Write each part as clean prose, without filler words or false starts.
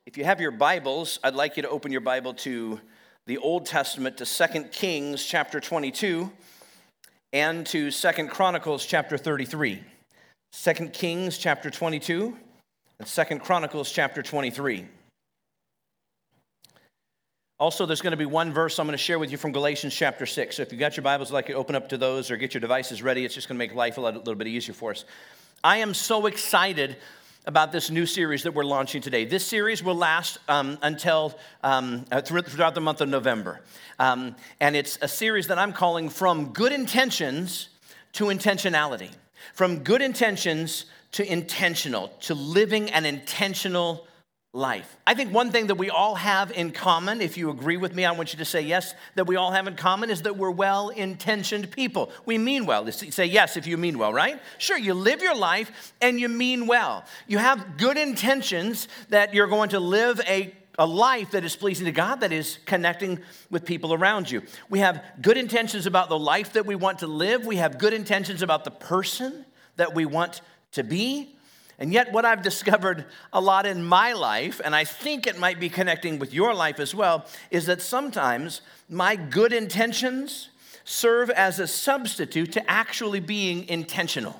If you have your Bibles, I'd like you to open your Bible to the Old Testament, to 2 Kings chapter 22 and to 2 Chronicles chapter 33. 2 Kings chapter 22 and 2 Chronicles chapter 23. Also, there's going to be one verse I'm going to share with you from Galatians chapter 6. So if you've got your Bibles, I'd like you to open up to those or get your devices ready. It's just going to make life a little bit easier for us. I am so excited about this new series that we're launching today. This series will last until throughout the month of November. And it's a series that I'm calling From Good Intentions to Intentionality. From good intentions to intentional, to living an intentional life. I think one thing that we all have in common, if you agree with me, I want you to say yes, that we all have in common is that we're well-intentioned people. We mean well. Say yes if you mean well, right? Sure, you live your life and you mean well. You have good intentions that you're going to live a life that is pleasing to God, that is connecting with people around you. We have good intentions about the life that we want to live. We have good intentions about the person that we want to be. And yet what I've discovered a lot in my life, and I think it might be connecting with your life as well, is that sometimes my good intentions serve as a substitute to actually being intentional.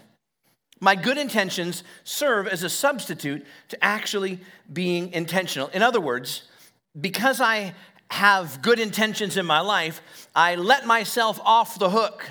My good intentions serve as a substitute to actually being intentional. In other words, because I have good intentions in my life, I let myself off the hook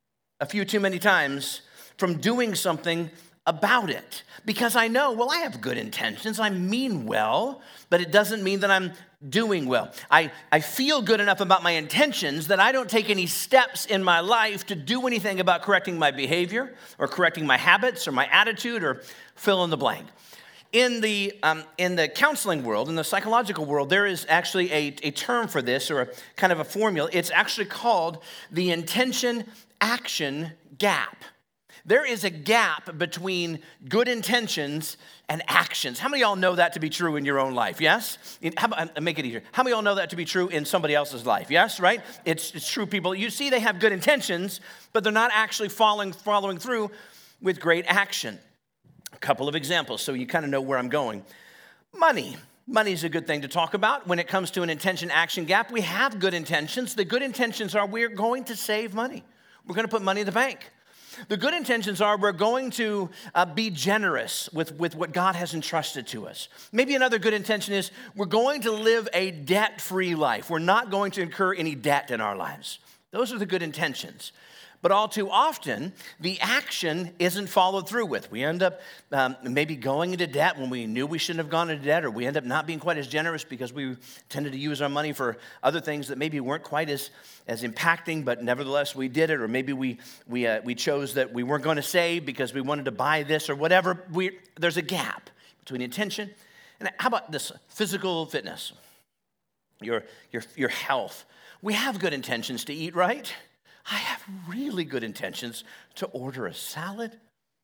a few too many times from doing something about it. Because I know, well, I have good intentions. I mean well, but it doesn't mean that I'm doing well. I feel good enough about my intentions that I don't take any steps in my life to do anything about correcting my behavior or correcting my habits or my attitude or fill in the blank. In the counseling world, in the psychological world, there is actually a term for this, or a kind of a formula. It's actually called the intention-action gap. There is a gap between good intentions and actions. How many of y'all know that to be true in your own life? Yes? Make it easier. How many of y'all know that to be true in somebody else's life? Yes, right? It's true, people. You see they have good intentions, but they're not actually following through with great action. A couple of examples so you kind of know where I'm going. Money. Money is a good thing to talk about. When it comes to an intention-action gap, we have good intentions. The good intentions are we're going to save money. We're going to put money in the bank. The good intentions are we're going to be generous with what God has entrusted to us. Maybe another good intention is we're going to live a debt-free life. We're not going to incur any debt in our lives. Those are the good intentions. But all too often, the action isn't followed through with. We end up maybe going into debt when we knew we shouldn't have gone into debt, or we end up not being quite as generous because we tended to use our money for other things that maybe weren't quite as impacting, but nevertheless we did it. Or maybe we chose that we weren't going to save because we wanted to buy this or whatever. There's a gap between intention and how about this physical fitness, your health. We have good intentions to eat right. I have really good intentions to order a salad.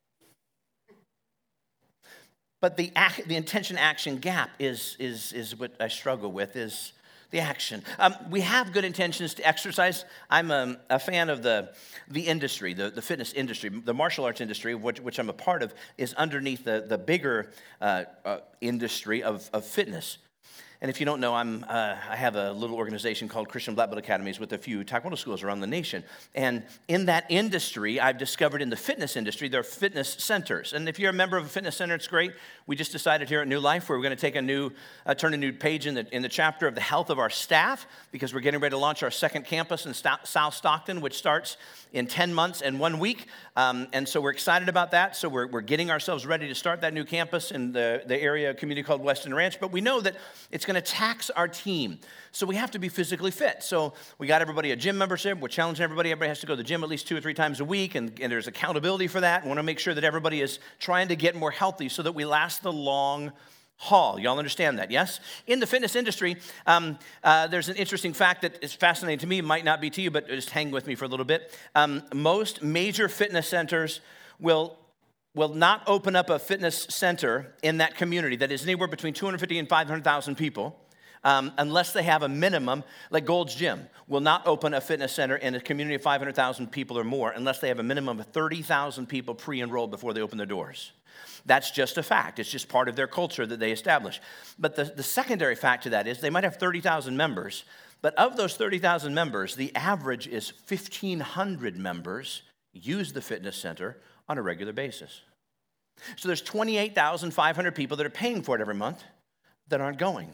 But the intention-action gap is what I struggle with, is the action. We have good intentions to exercise. I'm a fan of the industry, the fitness industry. The martial arts industry, which I'm a part of, is underneath the bigger industry of fitness. And if you don't know, I have a little organization called Christian Black Belt Academies with a few taekwondo schools around the nation. And in that industry, I've discovered in the fitness industry, there are fitness centers. And if you're a member of a fitness center, it's great. We just decided here at New Life, we're going to take turn a new page in the chapter of the health of our staff, because we're getting ready to launch our second campus in South Stockton, which starts in 10 months and 1 week. And so we're excited about that. So we're getting ourselves ready to start that new campus in the area community called Weston Ranch. But we know that it's going to tax our team. So we have to be physically fit. So we got everybody a gym membership. We're challenging everybody. Everybody has to go to the gym at least 2 or 3 times a week. And there's accountability for that. We want to make sure that everybody is trying to get more healthy so that we last the long haul. Y'all understand that, yes? In the fitness industry, there's an interesting fact that is fascinating to me, might not be to you, but just hang with me for a little bit. Most major fitness centers will not open up a fitness center in that community that is anywhere between 250 and 500,000 people unless they have a minimum, like Gold's Gym will not open a fitness center in a community of 500,000 people or more unless they have a minimum of 30,000 people pre-enrolled before they open their doors. That's just a fact. It's just part of their culture that they establish. But the secondary fact to that is they might have 30,000 members, but of those 30,000 members, the average is 1,500 members use the fitness center on a regular basis. So there's 28,500 people that are paying for it every month that aren't going.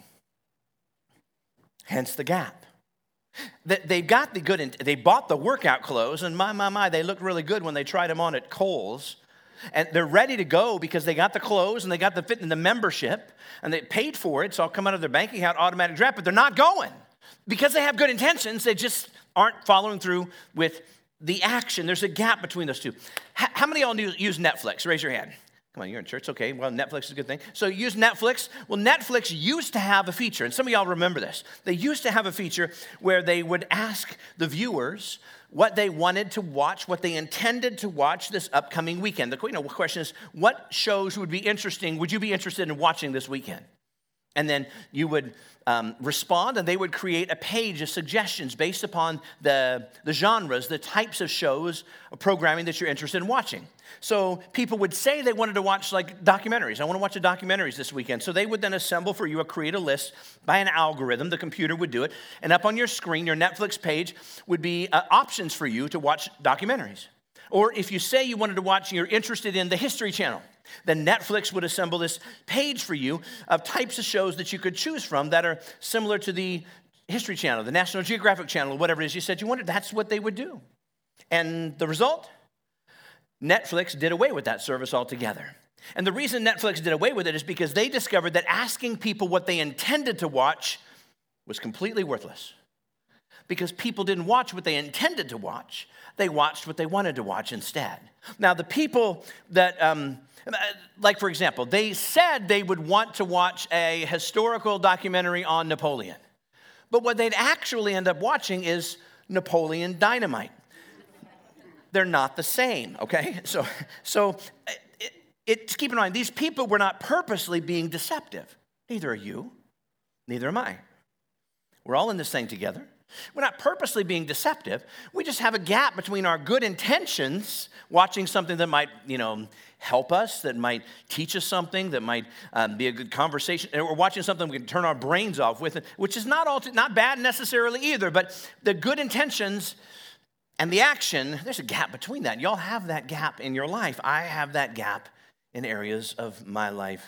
Hence the gap. They got the good, they bought the workout clothes, and my, they looked really good when they tried them on at Kohl's. And they're ready to go because they got the clothes and they got the fit and the membership, and they paid for it. It's all come out of their bank account, automatic draft, but they're not going. Because they have good intentions, they just aren't following through with the action. There's a gap between those two. How many of y'all use Netflix? Raise your hand. Come on, you're in church. Okay, well, Netflix is a good thing. So you use Netflix. Well, Netflix used to have a feature, and some of y'all remember this. They used to have a feature where they would ask the viewers what they wanted to watch, what they intended to watch this upcoming weekend. The question is, what shows would be interesting, would you be interested in watching this weekend? And then you would respond, and they would create a page of suggestions based upon the genres, the types of shows, of programming that you're interested in watching. So people would say they wanted to watch like documentaries. I want to watch documentaries this weekend. So they would then assemble for you, create a list by an algorithm. The computer would do it. And up on your screen, your Netflix page would be options for you to watch documentaries. Or if you say you wanted to watch, you're interested in the History Channel, then Netflix would assemble this page for you of types of shows that you could choose from that are similar to the History Channel, the National Geographic Channel, whatever it is you said you wanted. That's what they would do. And the result? Netflix did away with that service altogether. And the reason Netflix did away with it is because they discovered that asking people what they intended to watch was completely worthless. Because people didn't watch what they intended to watch. They watched what they wanted to watch instead. Now, the people that, like for example, they said they would want to watch a historical documentary on Napoleon. But what they'd actually end up watching is Napoleon Dynamite. They're not the same, okay? So keep in mind, these people were not purposely being deceptive. Neither are you. Neither am I. We're all in this thing together. We're not purposely being deceptive. We just have a gap between our good intentions, watching something that might, help us, that might teach us something, that might be a good conversation, or watching something we can turn our brains off with, which is not bad necessarily either, but the good intentions and the action, there's a gap between that. Y'all have that gap in your life. I have that gap in areas of my life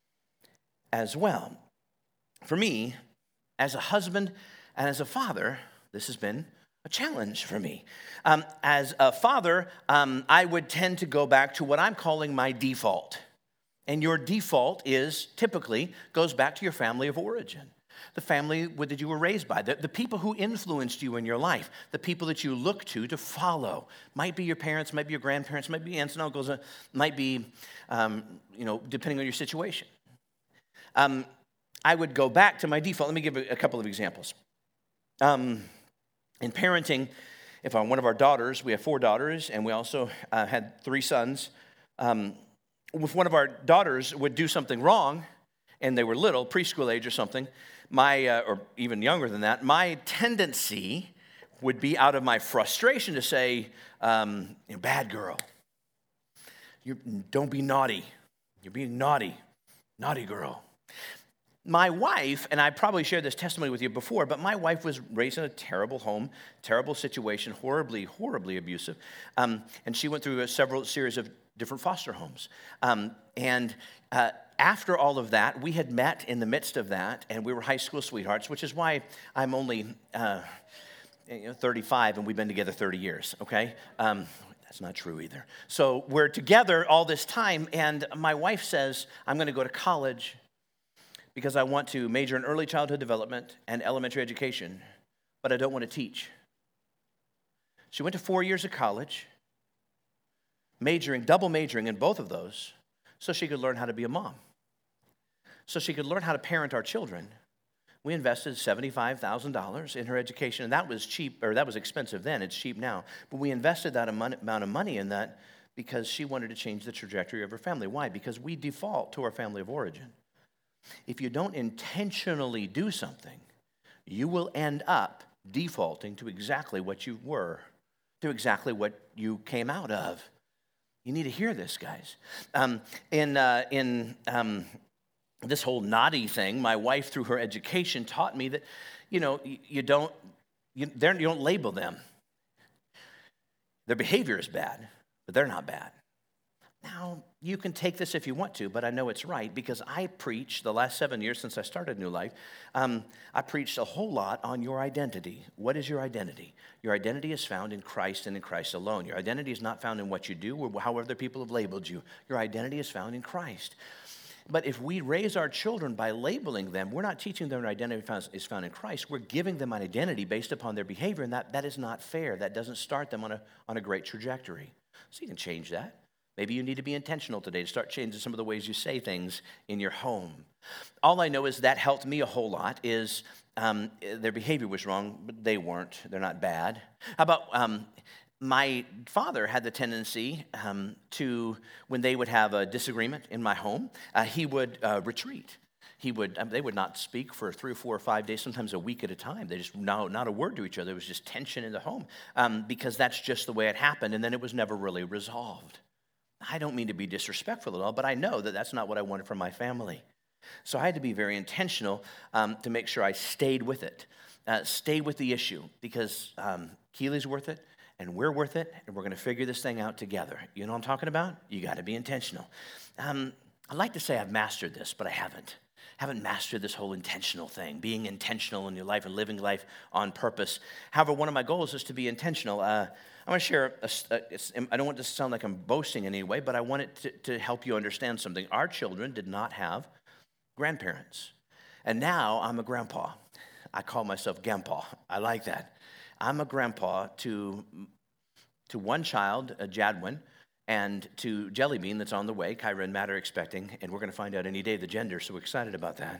as well. For me, as a husband and as a father, this has been a challenge for me. As a father, I would tend to go back to what I'm calling my default. And your default typically goes back to your family of origin. The family that you were raised by, the people who influenced you in your life, the people that you look to follow. Might be your parents, might be your grandparents, might be aunts and uncles, might be, depending on your situation. I would go back to my default. Let me give a couple of examples. In parenting, if one of our daughters, we have 4 daughters, and we also had 3 sons. If one of our daughters would do something wrong, and they were little, preschool age or something, or even younger than that, my tendency would be out of my frustration to say, bad girl. Don't be naughty. You're being naughty. Naughty girl. My wife, and I probably shared this testimony with you before, but my wife was raised in a terrible home, terrible situation, horribly, horribly abusive. And she went through a series of different foster homes. After all of that, we had met in the midst of that, and we were high school sweethearts, which is why I'm only 35, and we've been together 30 years, okay? That's not true either. So we're together all this time, and my wife says, I'm going to go to college because I want to major in early childhood development and elementary education, but I don't want to teach. She went to 4 years of college, double majoring in both of those, so she could learn how to be a mom, so she could learn how to parent our children. We invested $75,000 in her education, and that was cheap, or that was expensive then. It's cheap now. But we invested that amount of money in that because she wanted to change the trajectory of her family. Why? Because we default to our family of origin. if you don't intentionally do something, you will end up defaulting to exactly what you were, to exactly what you came out of. You need to hear this, guys. In this whole naughty thing, my wife, through her education, taught me that, you don't label them. Their behavior is bad, but they're not bad. Now, you can take this if you want to, but I know it's right because I preach the last 7 years since I started New Life. I preached a whole lot on your identity. What is your identity? Your identity is found in Christ and in Christ alone. Your identity is not found in what you do or how other people have labeled you. Your identity is found in Christ. But if we raise our children by labeling them, we're not teaching them their identity is found in Christ. We're giving them an identity based upon their behavior, and that is not fair. That doesn't start them on a great trajectory. So you can change that. Maybe you need to be intentional today to start changing some of the ways you say things in your home. All I know is that helped me a whole lot is their behavior was wrong, but they weren't. They're not bad. How about my father had the tendency to, when they would have a disagreement in my home, he would retreat. They would not speak for 3 or 4 or 5 days, sometimes a week at a time. They just, not a word to each other. It was just tension in the home because that's just the way it happened, and then it was never really resolved. I don't mean to be disrespectful at all, but I know that that's not what I wanted for my family. So I had to be very intentional to make sure I stayed with it, stay with the issue, because Keely's worth it, and we're worth it, and we're going to figure this thing out together. You know what I'm talking about? You got to be intentional. I'd like to say I've mastered this, but I haven't mastered this whole intentional thing, being intentional in your life and living life on purpose. However, one of my goals is to be intentional. I want to share, I don't want this to sound like I'm boasting in any way, but I want it to help you understand something. Our children did not have grandparents. And now I'm a grandpa. I call myself Grandpa. I like that. I'm a grandpa to one child, Jadwin, and to Jellybean that's on the way. Kyra and Matt are expecting, and we're going to find out any day the gender, so we're excited about that.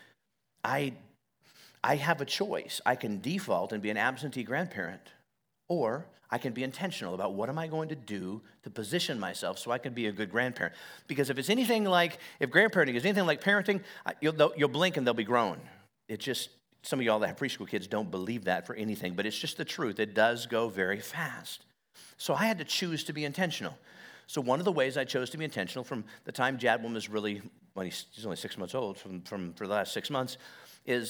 I have a choice. I can default and be an absentee grandparent, or I can be intentional about what am I going to do to position myself so I can be a good grandparent. Because if grandparenting is anything like parenting, you'll blink and they'll be grown. It's just, some of y'all that have preschool kids don't believe that for anything, but it's just the truth. It does go very fast. So I had to choose to be intentional. So one of the ways I chose to be intentional from the time Jadwin was really, he's only 6 months old, for the last 6 months, is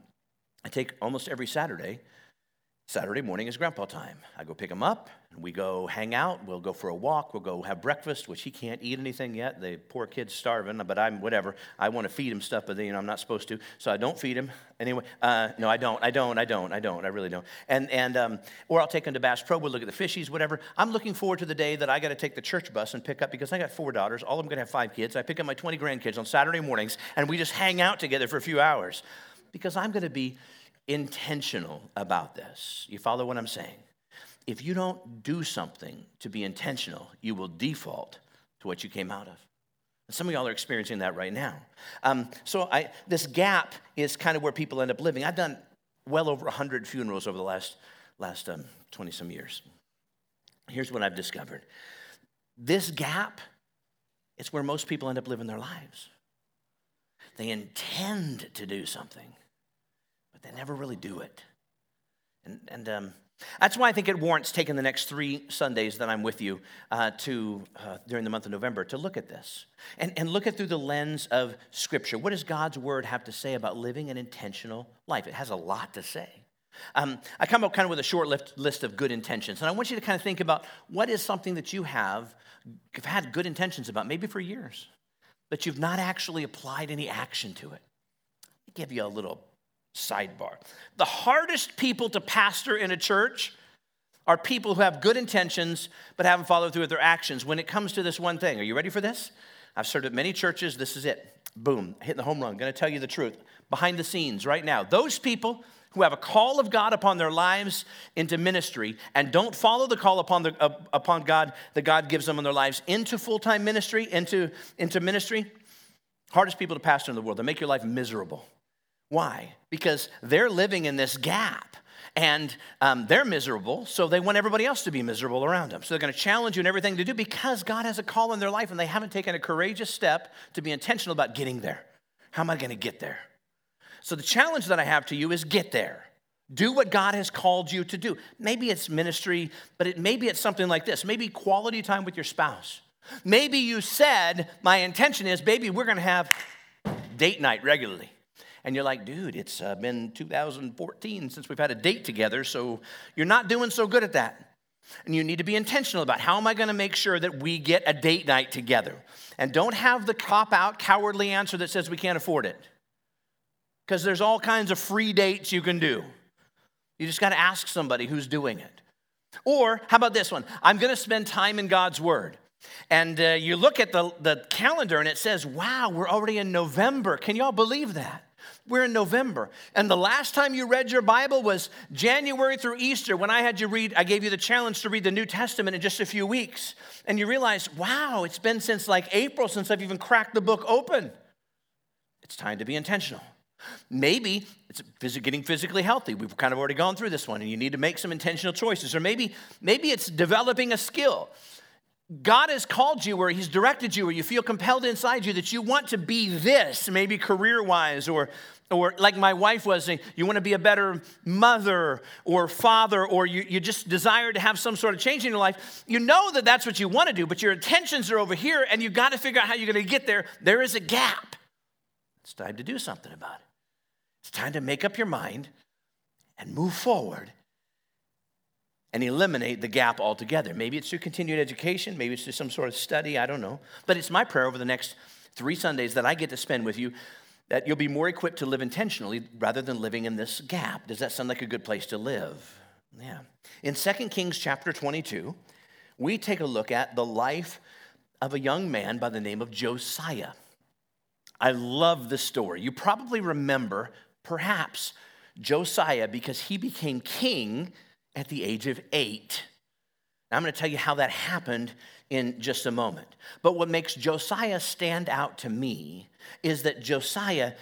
I take almost every Saturday morning is grandpa time. I go pick him up, and we go hang out, we'll go for a walk, we'll go have breakfast, which he can't eat anything yet. The poor kid's starving, but I'm whatever. I want to feed him stuff, but then, I'm not supposed to, so I don't feed him. Anyway, no, I don't. I really don't. And or I'll take him to Bass Pro, we'll look at the fishies, whatever. I'm looking forward to the day that I got to take the church bus and pick up, because I got 4 daughters, all of them going to have 5 kids. I pick up my 20 grandkids on Saturday mornings, and we just hang out together for a few hours, because I'm going to be intentional about this. You follow what I'm saying? If you don't do something to be intentional, you will default to what you came out of. And some of y'all are experiencing that right now. So this gap is kind of where people end up living. I've done well over 100 funerals over the last 20-some years. Here's what I've discovered. This gap is where most people end up living their lives. They intend to do something, but they never really do it. And that's why I think it warrants taking the next 3 Sundays that I'm with you during the month of November to look at this and look at through the lens of Scripture. What does God's Word have to say about living an intentional life? It has a lot to say. I come up kind of with a short list of good intentions, and I want you to kind of think about what is something that you've had good intentions about, maybe for years, but you've not actually applied any action to it. I'll give you a little sidebar. The hardest people to pastor in a church are people who have good intentions but haven't followed through with their actions when it comes to this one thing. Are you ready for this? I've served at many churches. This is it. Boom, hitting the home run. I'm going to tell you the truth. Behind the scenes right now, those people who have a call of God upon their lives into ministry and don't follow the call upon God that God gives them in their lives into full-time ministry, into ministry, hardest people to pastor in the world. They make your life miserable. Why? Because they're living in this gap, and they're miserable, so they want everybody else to be miserable around them. So they're going to challenge you in everything to do because God has a call in their life, and they haven't taken a courageous step to be intentional about getting there. How am I going to get there? So the challenge that I have to you is get there. Do what God has called you to do. Maybe it's ministry, but maybe it's something like this. Maybe quality time with your spouse. Maybe you said, my intention is, baby, we're going to have date night regularly. And you're like, dude, it's been 2014 since we've had a date together, so you're not doing so good at that. And you need to be intentional about how am I going to make sure that we get a date night together. And don't have the cop-out, cowardly answer that says we can't afford it. Because there's all kinds of free dates you can do. You just got to ask somebody who's doing it. Or how about this one? I'm going to spend time in God's Word. And you look at the calendar and it says, wow, we're already in November. Can y'all believe that? We're in November. And the last time you read your Bible was January through Easter when I gave you the challenge to read the New Testament in just a few weeks. And you realize, wow, it's been since like April since I've even cracked the book open. It's time to be intentional. Maybe it's getting physically healthy. We've kind of already gone through this one, and you need to make some intentional choices. Or maybe it's developing a skill. God has called you, or He's directed you, or you feel compelled inside you that you want to be this, maybe career-wise, or like my wife was saying, you want to be a better mother or father, or you just desire to have some sort of change in your life. You know that that's what you want to do, but your intentions are over here, and you've got to figure out how you're going to get there. There is a gap. It's time to do something about it. It's time to make up your mind and move forward and eliminate the gap altogether. Maybe it's through continued education. Maybe it's through some sort of study. I don't know. But it's my prayer over the next 3 Sundays that I get to spend with you that you'll be more equipped to live intentionally rather than living in this gap. Does that sound like a good place to live? Yeah. In 2 Kings chapter 22, we take a look at the life of a young man by the name of Josiah. I love this story. You probably remember, perhaps, Josiah because he became king at the age of 8. Now, I'm going to tell you how that happened in just a moment. But what makes Josiah stand out to me is that Josiah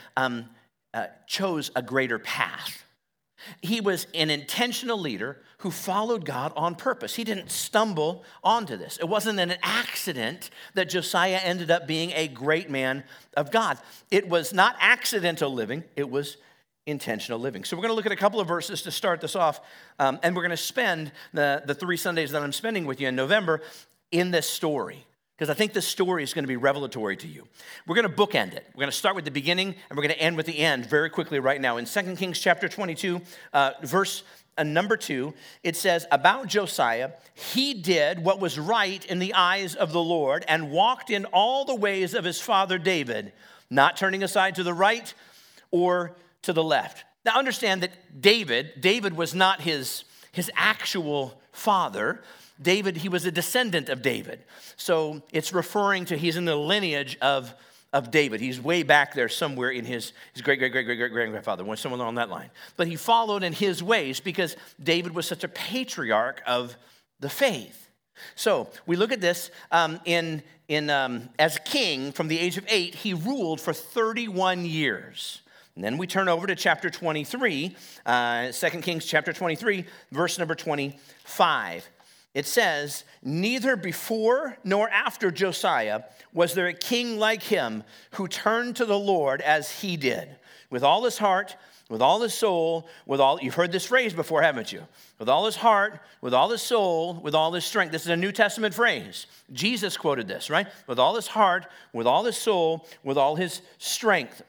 chose a greater path. He was an intentional leader who followed God on purpose. He didn't stumble onto this. It wasn't an accident that Josiah ended up being a great man of God. It was not accidental living. It was intentional living. So we're going to look at a couple of verses to start this off, and we're going to spend the 3 Sundays that I'm spending with you in November in this story, because I think this story is going to be revelatory to you. We're going to bookend it. We're going to start with the beginning, and we're going to end with the end very quickly right now. In 2 Kings chapter 22, verse number 2, it says, about Josiah, he did what was right in the eyes of the Lord and walked in all the ways of his father David, not turning aside to the right or to the left. Now understand that David was not his actual father. David, he was a descendant of David. So it's referring to, he's in the lineage of David. He's way back there somewhere in his great-great-great-great-great-grandfather, someone on that line. But he followed in his ways because David was such a patriarch of the faith. So we look at this as king from the age of 8, he ruled for 31 years. And then we turn over to chapter 23, 2 Kings chapter 23, verse number 25. It says, neither before nor after Josiah was there a king like him who turned to the Lord as he did, with all his heart, with all his soul, you've heard this phrase before, haven't you? With all his heart, with all his soul, with all his strength. This is a New Testament phrase. Jesus quoted this, right? With all his heart, with all his soul, with all his strength.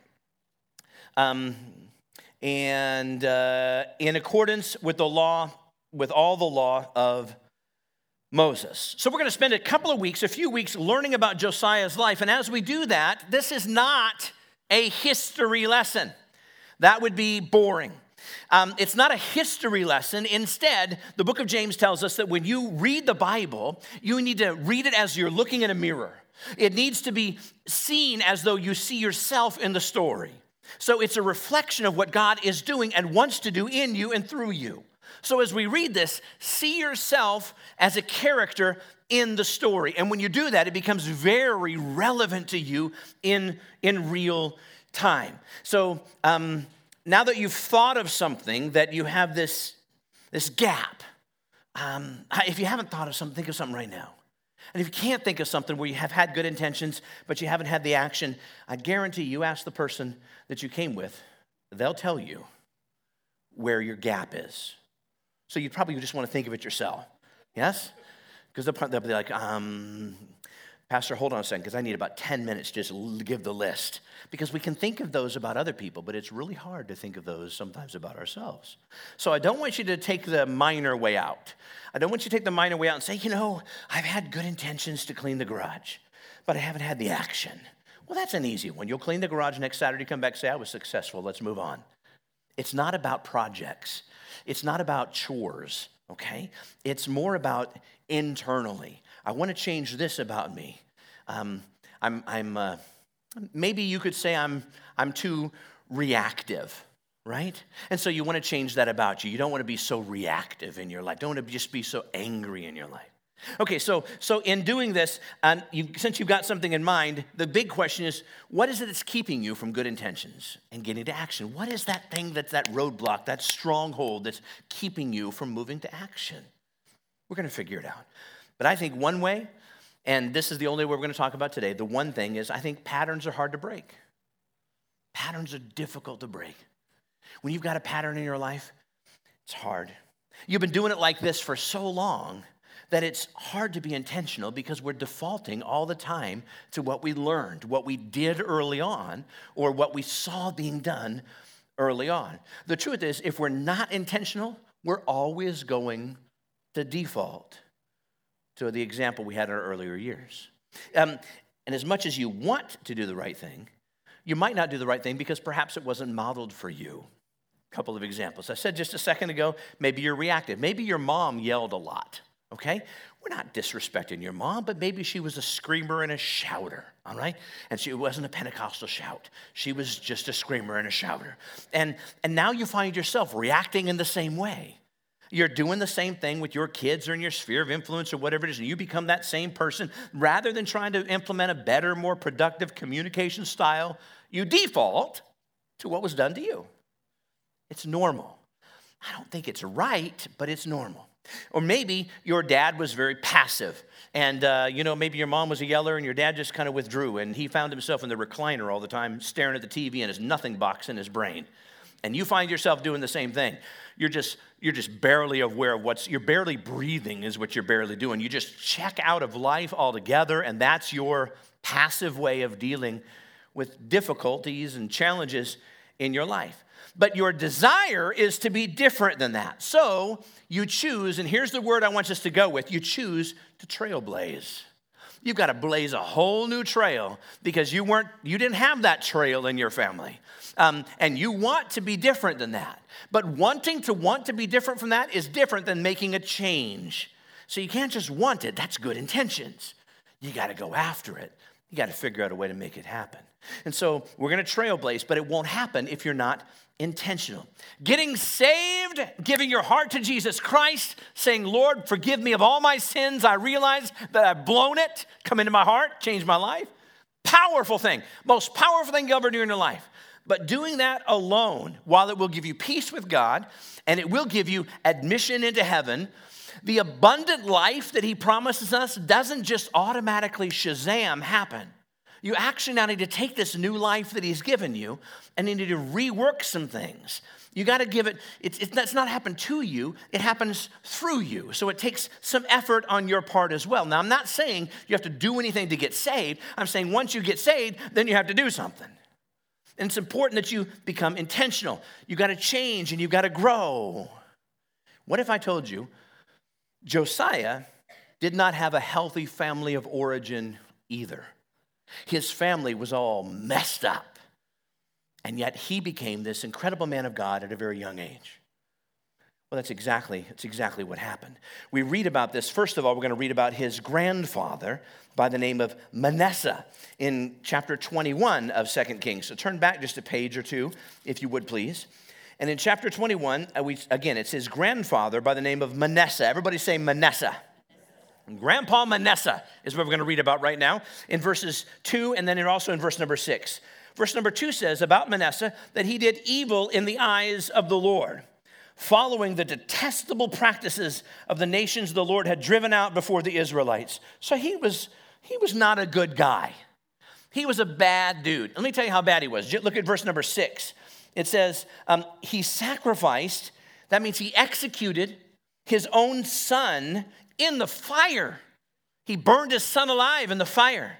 In accordance with the law, with all the law of Moses. So we're going to spend a few weeks learning about Josiah's life. And as we do that, this is not a history lesson. That would be boring. It's not a history lesson. Instead, the book of James tells us that when you read the Bible, you need to read it as you're looking in a mirror. It needs to be seen as though you see yourself in the story. So it's a reflection of what God is doing and wants to do in you and through you. So as we read this, see yourself as a character in the story. And when you do that, it becomes very relevant to you in real time. So now that you've thought of something, that you have this gap, if you haven't thought of something, think of something right now. And if you can't think of something where you have had good intentions, but you haven't had the action, I guarantee you ask the person that you came with, they'll tell you where your gap is. So you probably just want to think of it yourself. Yes? Because they'll be like, Pastor, hold on a second, because I need about 10 minutes just to give the list. Because we can think of those about other people, but it's really hard to think of those sometimes about ourselves. So I don't want you to take the minor way out. I don't want you to take the minor way out and say, I've had good intentions to clean the garage, but I haven't had the action. Well, that's an easy one. You'll clean the garage next Saturday, come back, say, I was successful. Let's move on. It's not about projects. It's not about chores, okay? It's more about internally. I want to change this about me. Maybe you could say I'm too reactive, right? And so you want to change that about you. You don't want to be so reactive in your life. Don't want to just be so angry in your life. Okay, so in doing this, since you've got something in mind, the big question is, what is it that's keeping you from good intentions and getting to action? What is that thing that's that roadblock, that stronghold that's keeping you from moving to action? We're going to figure it out. But I think one way, and this is the only way we're going to talk about today, the one thing is I think patterns are hard to break. Patterns are difficult to break. When you've got a pattern in your life, it's hard. You've been doing it like this for so long that it's hard to be intentional because we're defaulting all the time to what we learned, what we did early on, or what we saw being done early on. The truth is, if we're not intentional, we're always going to default to the example we had in our earlier years. And as much as you want to do the right thing, you might not do the right thing because perhaps it wasn't modeled for you. A couple of examples. I said just a second ago, maybe you're reactive. Maybe your mom yelled a lot. Okay? We're not disrespecting your mom, but maybe she was a screamer and a shouter, all right? And she wasn't a Pentecostal shout. She was just a screamer and a shouter. And now you find yourself reacting in the same way. You're doing the same thing with your kids or in your sphere of influence or whatever it is, and you become that same person. Rather than trying to implement a better, more productive communication style, you default to what was done to you. It's normal. I don't think it's right, but it's normal. Or maybe your dad was very passive and, maybe your mom was a yeller and your dad just kind of withdrew and he found himself in the recliner all the time staring at the TV and his nothing box in his brain. And you find yourself doing the same thing. You're just barely aware of you're barely breathing is what you're barely doing. You just check out of life altogether, and that's your passive way of dealing with difficulties and challenges in your life. But your desire is to be different than that. So you choose, and here's the word I want us to go with, you choose to trailblaze. You've got to blaze a whole new trail because you didn't have that trail in your family. And you want to be different than that. But want to be different from that is different than making a change. So you can't just want it. That's good intentions. You got to go after it. You got to figure out a way to make it happen. And so we're going to trailblaze, but it won't happen if you're not intentional. Getting saved, giving your heart to Jesus Christ, saying, Lord, forgive me of all my sins. I realize that I've blown it. Come into my heart, change my life. Powerful thing. Most powerful thing you'll ever do in your life. But doing that alone, while it will give you peace with God and it will give you admission into heaven, the abundant life that he promises us doesn't just automatically Shazam happen. You actually now need to take this new life that he's given you and you need to rework some things. You got to give it, it's not happen to you, it happens through you. So it takes some effort on your part as well. Now, I'm not saying you have to do anything to get saved. I'm saying once you get saved, then you have to do something. And it's important that you become intentional. You got to change and you got to grow. What if I told you Josiah did not have a healthy family of origin either? His family was all messed up. And yet he became this incredible man of God at a very young age. Well, that's exactly what happened. We read about this. First of all, we're going to read about his grandfather by the name of Manasseh in chapter 21 of 2 Kings. So turn back just a page or two, if you would please. And in chapter 21, it's his grandfather by the name of Manasseh. Everybody say Manasseh. Grandpa Manasseh is what we're going to read about right now in verses 2 and then also in verse number 6. Verse number 2 says about Manasseh that he did evil in the eyes of the Lord. following the detestable practices of the nations the Lord had driven out before the Israelites. So he was not a good guy. He was a bad dude. Let me tell you how bad he was. Look at verse number 6. It says, he sacrificed, that means he executed his own son in the fire. He burned his son alive in the fire.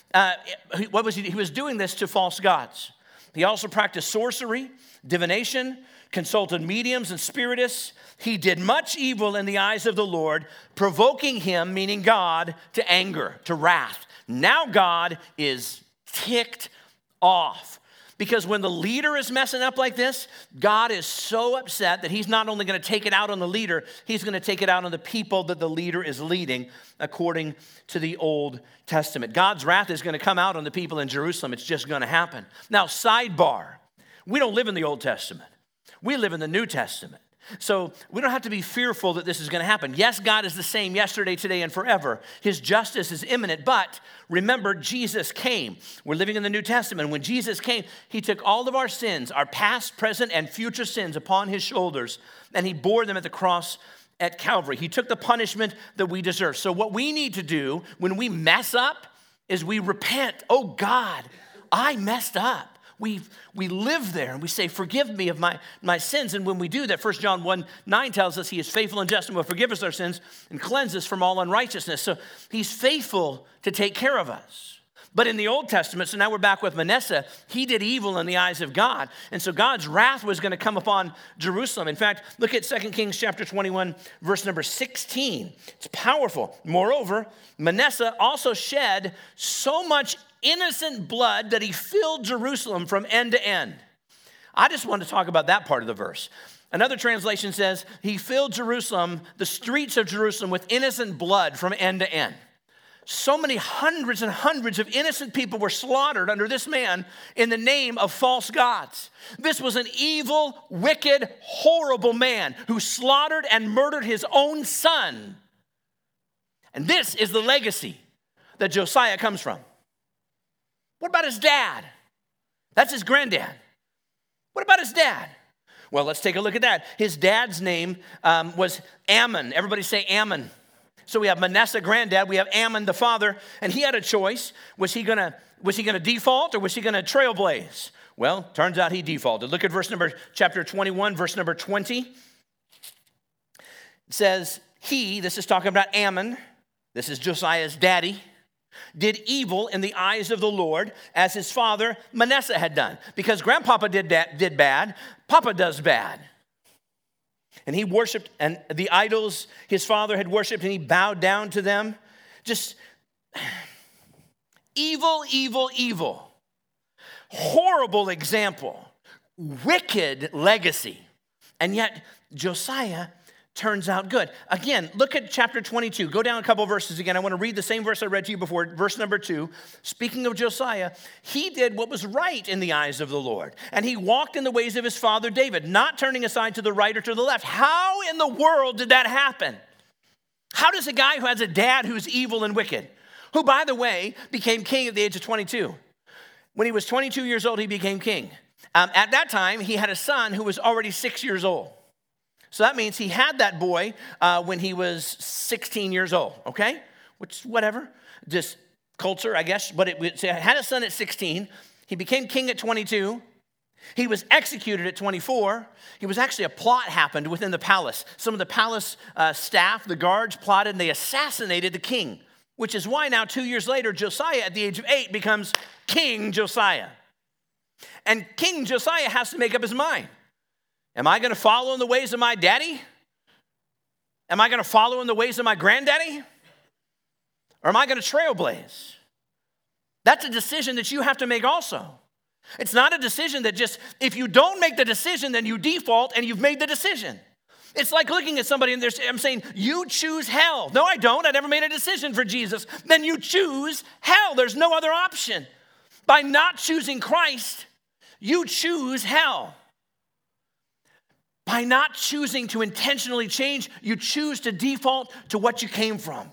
What was he? He was doing this to false gods. He also practiced sorcery, divination, consulted mediums and spiritists. He did much evil in the eyes of the Lord, provoking him, meaning God, to anger, to wrath. Now God is ticked off. Because when the leader is messing up like this, God is so upset that he's not only going to take it out on the leader, he's going to take it out on the people that the leader is leading, according to the Old Testament. God's wrath is going to come out on the people in Jerusalem. It's just going to happen. Now, sidebar, we don't live in the Old Testament. We live in the New Testament. So we don't have to be fearful that this is going to happen. Yes, God is the same yesterday, today, and forever. His justice is imminent, but remember, Jesus came. We're living in the New Testament. When Jesus came, he took all of our sins, our past, present, and future sins upon his shoulders, and he bore them at the cross at Calvary. He took the punishment that we deserve. So what we need to do when we mess up is we repent. Oh God, I messed up. We live there and we say, forgive me of my sins. And when we do that, 1 John 1:9 tells us he is faithful and just and will forgive us our sins and cleanse us from all unrighteousness. So he's faithful to take care of us. But in the Old Testament, so now we're back with Manasseh, he did evil in the eyes of God. And so God's wrath was going to come upon Jerusalem. In fact, look at 2 Kings chapter 21, verse number 16. It's powerful. Moreover, Manasseh also shed so much innocent blood that he filled Jerusalem from end to end. I just want to talk about that part of the verse. Another translation says, he filled Jerusalem, the streets of Jerusalem, with innocent blood from end to end. So many hundreds and hundreds of innocent people were slaughtered under this man in the name of false gods. This was an evil, wicked, horrible man who slaughtered and murdered his own son. And this is the legacy that Josiah comes from. What about his dad? That's his granddad. What about his dad? Well, let's take a look at that. His dad's name was Ammon. Everybody say Ammon. So we have Manasseh, granddad. We have Ammon, the father. And he had a choice. Was he gonna default or was he gonna trailblaze? Well, turns out he defaulted. Look at chapter 21, verse number 20. It says, this is talking about Ammon. This is Josiah's daddy. Did evil in the eyes of the Lord as his father Manasseh had done. Because grandpapa did bad, papa does bad. And he worshiped and the idols his father had worshiped and he bowed down to them. Just evil, evil, evil. Horrible example. Wicked legacy. And yet Josiah turns out good. Again, look at chapter 22. Go down a couple verses again. I want to read the same verse I read to you before, verse number 2. Speaking of Josiah, he did what was right in the eyes of the Lord, and he walked in the ways of his father David, not turning aside to the right or to the left. How in the world did that happen? How does a guy who has a dad who's evil and wicked, who, by the way, became king at the age of 22? When he was 22 years old, he became king. At that time, he had a son who was already 6 years old. So that means he had that boy when he was 16 years old, okay? Which, whatever, just culture, I guess. But it had a son at 16. He became king at 22. He was executed at 24. He was actually, a plot happened within the palace. Some of the palace staff, the guards, plotted and they assassinated the king, which is why now 2 years later, Josiah at the age of 8 becomes King Josiah. And King Josiah has to make up his mind. Am I going to follow in the ways of my daddy? Am I going to follow in the ways of my granddaddy? Or am I going to trailblaze? That's a decision that you have to make also. It's not a decision that just, if you don't make the decision, then you default and you've made the decision. It's like looking at somebody and I'm saying, you choose hell. No, I don't. I never made a decision for Jesus. Then you choose hell. There's no other option. By not choosing Christ, you choose hell. By not choosing to intentionally change, you choose to default to what you came from.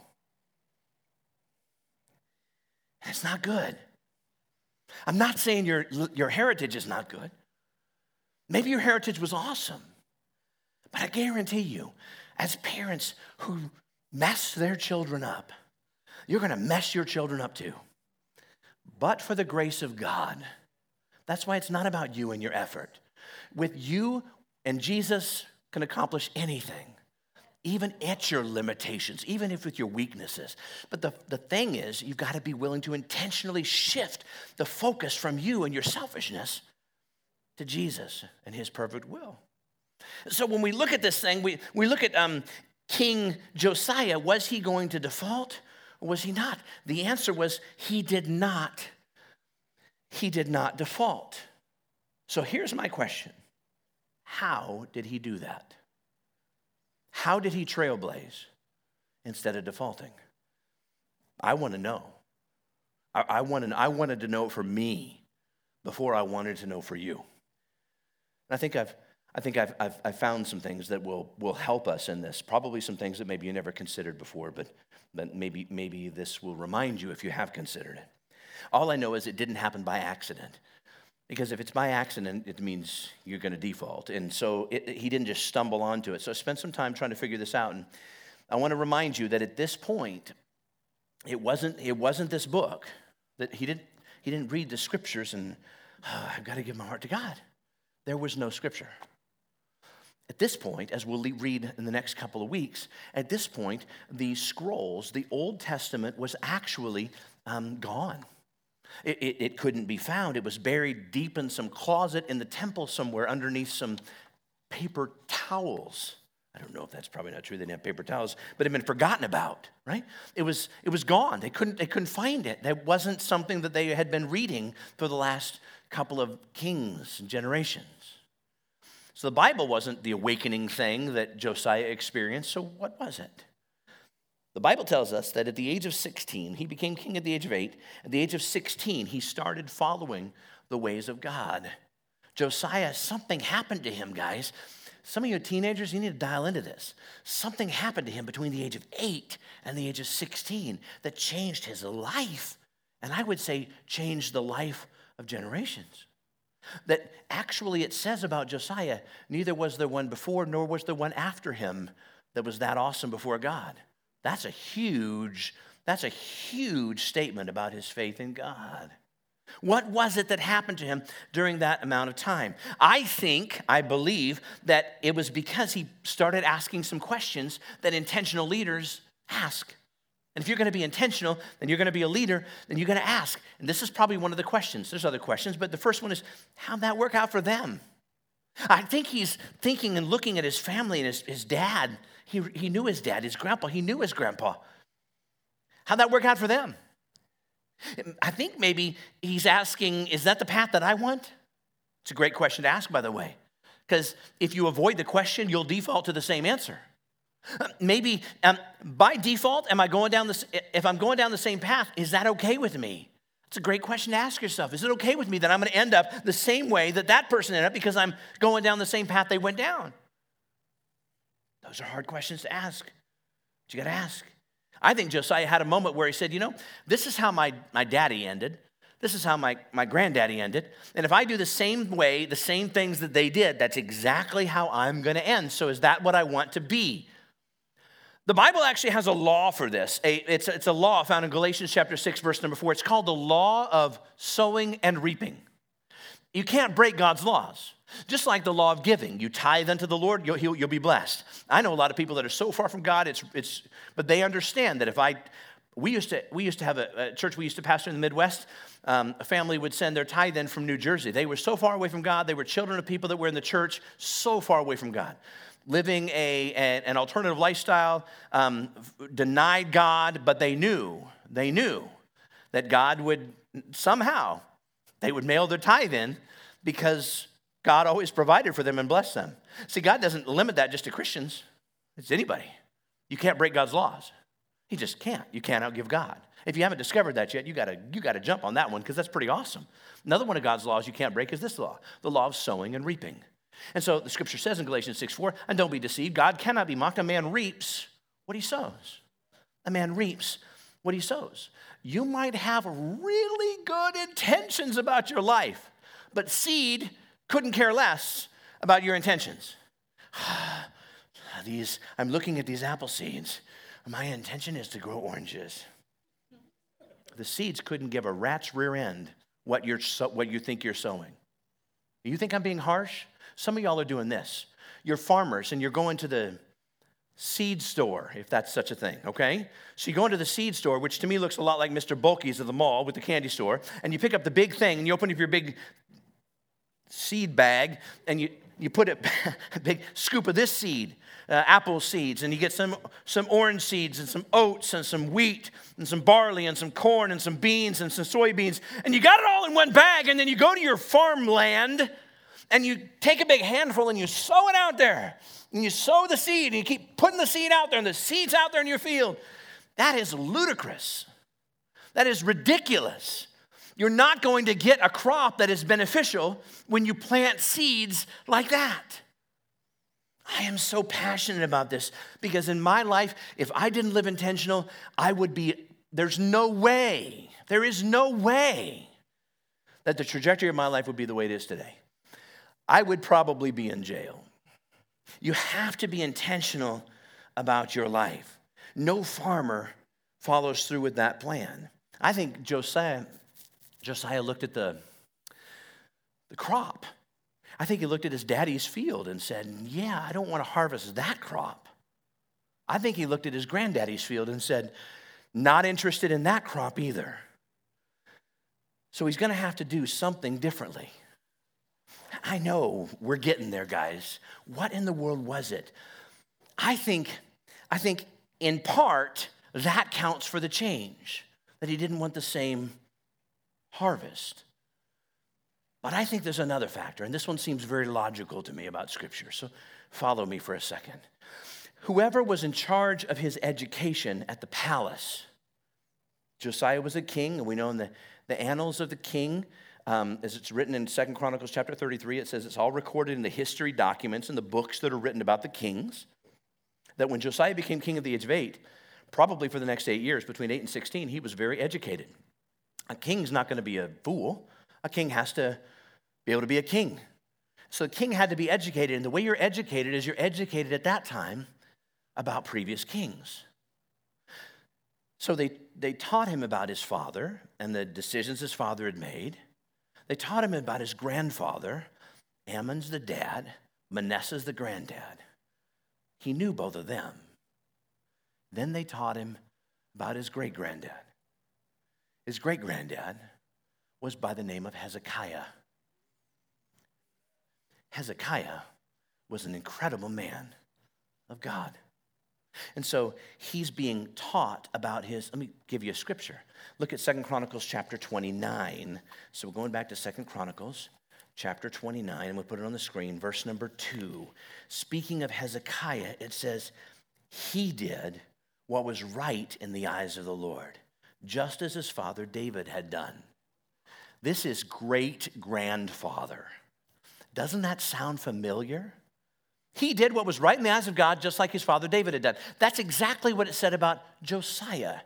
It's not good. I'm not saying your heritage is not good. Maybe your heritage was awesome. But I guarantee you, as parents who mess their children up, you're going to mess your children up too. But for the grace of God, that's why it's not about you and your effort. With you and Jesus can accomplish anything, even at your limitations, even if with your weaknesses. But the thing is, you've got to be willing to intentionally shift the focus from you and your selfishness to Jesus and his perfect will. So when we look at this thing, we look at King Josiah. Was he going to default or was he not? The answer was he did not. He did not default. So here's my question. How did he do that? How did he trailblaze instead of defaulting? I want to know. I wanted to know it for me before I wanted to know for you. And I think I've found some things that will help us in this. Probably some things that maybe you never considered before, but maybe this will remind you if you have considered it. All I know is it didn't happen by accident. Because if it's by accident, it means you're going to default. And so he didn't just stumble onto it. So I spent some time trying to figure this out. And I want to remind you that at this point, it wasn't this book. That he didn't read the scriptures and, I've got to give my heart to God. There was no scripture. At this point, as we'll read in the next couple of weeks, at this point, the scrolls, the Old Testament was actually gone. It couldn't be found. It was buried deep in some closet in the temple somewhere underneath some paper towels. I don't know if that's probably not true. They didn't have paper towels, but it had been forgotten about, right? It was gone. They couldn't find it. That wasn't something that they had been reading for the last couple of kings and generations. So the Bible wasn't the awakening thing that Josiah experienced. So what was it? The Bible tells us that at the age of 16, he became king at the age of 8. At the age of 16, he started following the ways of God. Josiah, something happened to him, guys. Some of you teenagers, you need to dial into this. Something happened to him between the age of 8 and the age of 16 that changed his life. And I would say changed the life of generations. That actually it says about Josiah, neither was there one before nor was there one after him that was that awesome before God. That's a huge statement about his faith in God. What was it that happened to him during that amount of time? I believe that it was because he started asking some questions that intentional leaders ask. And if you're going to be intentional, then you're going to be a leader, then you're going to ask. And this is probably one of the questions. There's other questions, but the first one is, how'd that work out for them? I think he's thinking and looking at his family and his dad. He knew his dad, his grandpa. He knew his grandpa. How'd that work out for them? I think maybe he's asking, is that the path that I want? It's a great question to ask, by the way, because if you avoid the question, you'll default to the same answer. Maybe by default, if I'm going down the same path, is that okay with me? It's a great question to ask yourself. Is it okay with me that I'm going to end up the same way that that person ended up because I'm going down the same path they went down? Those are hard questions to ask. But you got to ask. I think Josiah had a moment where he said, this is how my daddy ended. This is how my granddaddy ended. And if I do the same way, the same things that they did, that's exactly how I'm going to end. So is that what I want to be? The Bible actually has a law for this. It's a law found in Galatians chapter 6, verse number 4. It's called the law of sowing and reaping. You can't break God's laws. Just like the law of giving. You tithe unto the Lord, you'll be blessed. I know a lot of people that are so far from God, but they understand that we used to have a church we used to pastor in the Midwest. A family would send their tithe in from New Jersey. They were so far away from God. They were children of people that were in the church, so far away from God. Living an alternative lifestyle, denied God, but they knew that God would somehow, they would mail their tithe in because God always provided for them and blessed them. See, God doesn't limit that just to Christians. It's anybody. You can't break God's laws. He just can't. You can't outgive God. If you haven't discovered that yet, you got to jump on that one because that's pretty awesome. Another one of God's laws you can't break is this law, the law of sowing and reaping. And so the scripture says in Galatians 6:4, and don't be deceived, God cannot be mocked. A man reaps what he sows. A man reaps what he sows. You might have really good intentions about your life, but seed couldn't care less about your intentions. I'm looking at these apple seeds. My intention is to grow oranges. The seeds couldn't give a rat's rear end what you think you're sowing. You think I'm being harsh? Some of y'all are doing this. You're farmers and you're going to the seed store, if that's such a thing, okay? So you go into the seed store, which to me looks a lot like Mr. Bulky's of the mall with the candy store, and you pick up the big thing and you open up your big seed bag and you put a big scoop of this seed, apple seeds, and you get some orange seeds and some oats and some wheat and some barley and some corn and some beans and some soybeans, and you got it all in one bag, and then you go to your farmland and you take a big handful and you sow it out there. And you sow the seed and you keep putting the seed out there and the seed's out there in your field. That is ludicrous. That is ridiculous. You're not going to get a crop that is beneficial when you plant seeds like that. I am so passionate about this because in my life, if I didn't live intentional, there is no way that the trajectory of my life would be the way it is today. I would probably be in jail. You have to be intentional about your life. No farmer follows through with that plan. I think Josiah looked at the crop. I think he looked at his daddy's field and said, yeah, I don't want to harvest that crop. I think he looked at his granddaddy's field and said, not interested in that crop either. So he's going to have to do something differently. I know we're getting there, guys. What in the world was it? I think in part that counts for the change, that he didn't want the same harvest. But I think there's another factor, and this one seems very logical to me about Scripture, so follow me for a second. Whoever was in charge of his education at the palace, Josiah was a king, and we know in the annals of the king, as it's written in 2 Chronicles chapter 33, it says it's all recorded in the history documents and the books that are written about the kings, that when Josiah became king at the age of 8, probably for the next 8 years, between 8 and 16, he was very educated. A king's not going to be a fool. A king has to be able to be a king. So the king had to be educated, and the way you're educated is you're educated at that time about previous kings. So they taught him about his father and the decisions his father had made. They taught him about his grandfather. Ammon's the dad, Manasseh's the granddad. He knew both of them. Then they taught him about his great-granddad. His great-granddad was by the name of Hezekiah. Hezekiah was an incredible man of God. And so he's being taught about let me give you a scripture. Look at 2 Chronicles chapter 29. So we're going back to 2 Chronicles chapter 29, and we'll put it on the screen, verse number 2. Speaking of Hezekiah, it says, he did what was right in the eyes of the Lord, just as his father David had done. This is great-grandfather. Doesn't that sound familiar? He did what was right in the eyes of God, just like his father David had done. That's exactly what it said about Josiah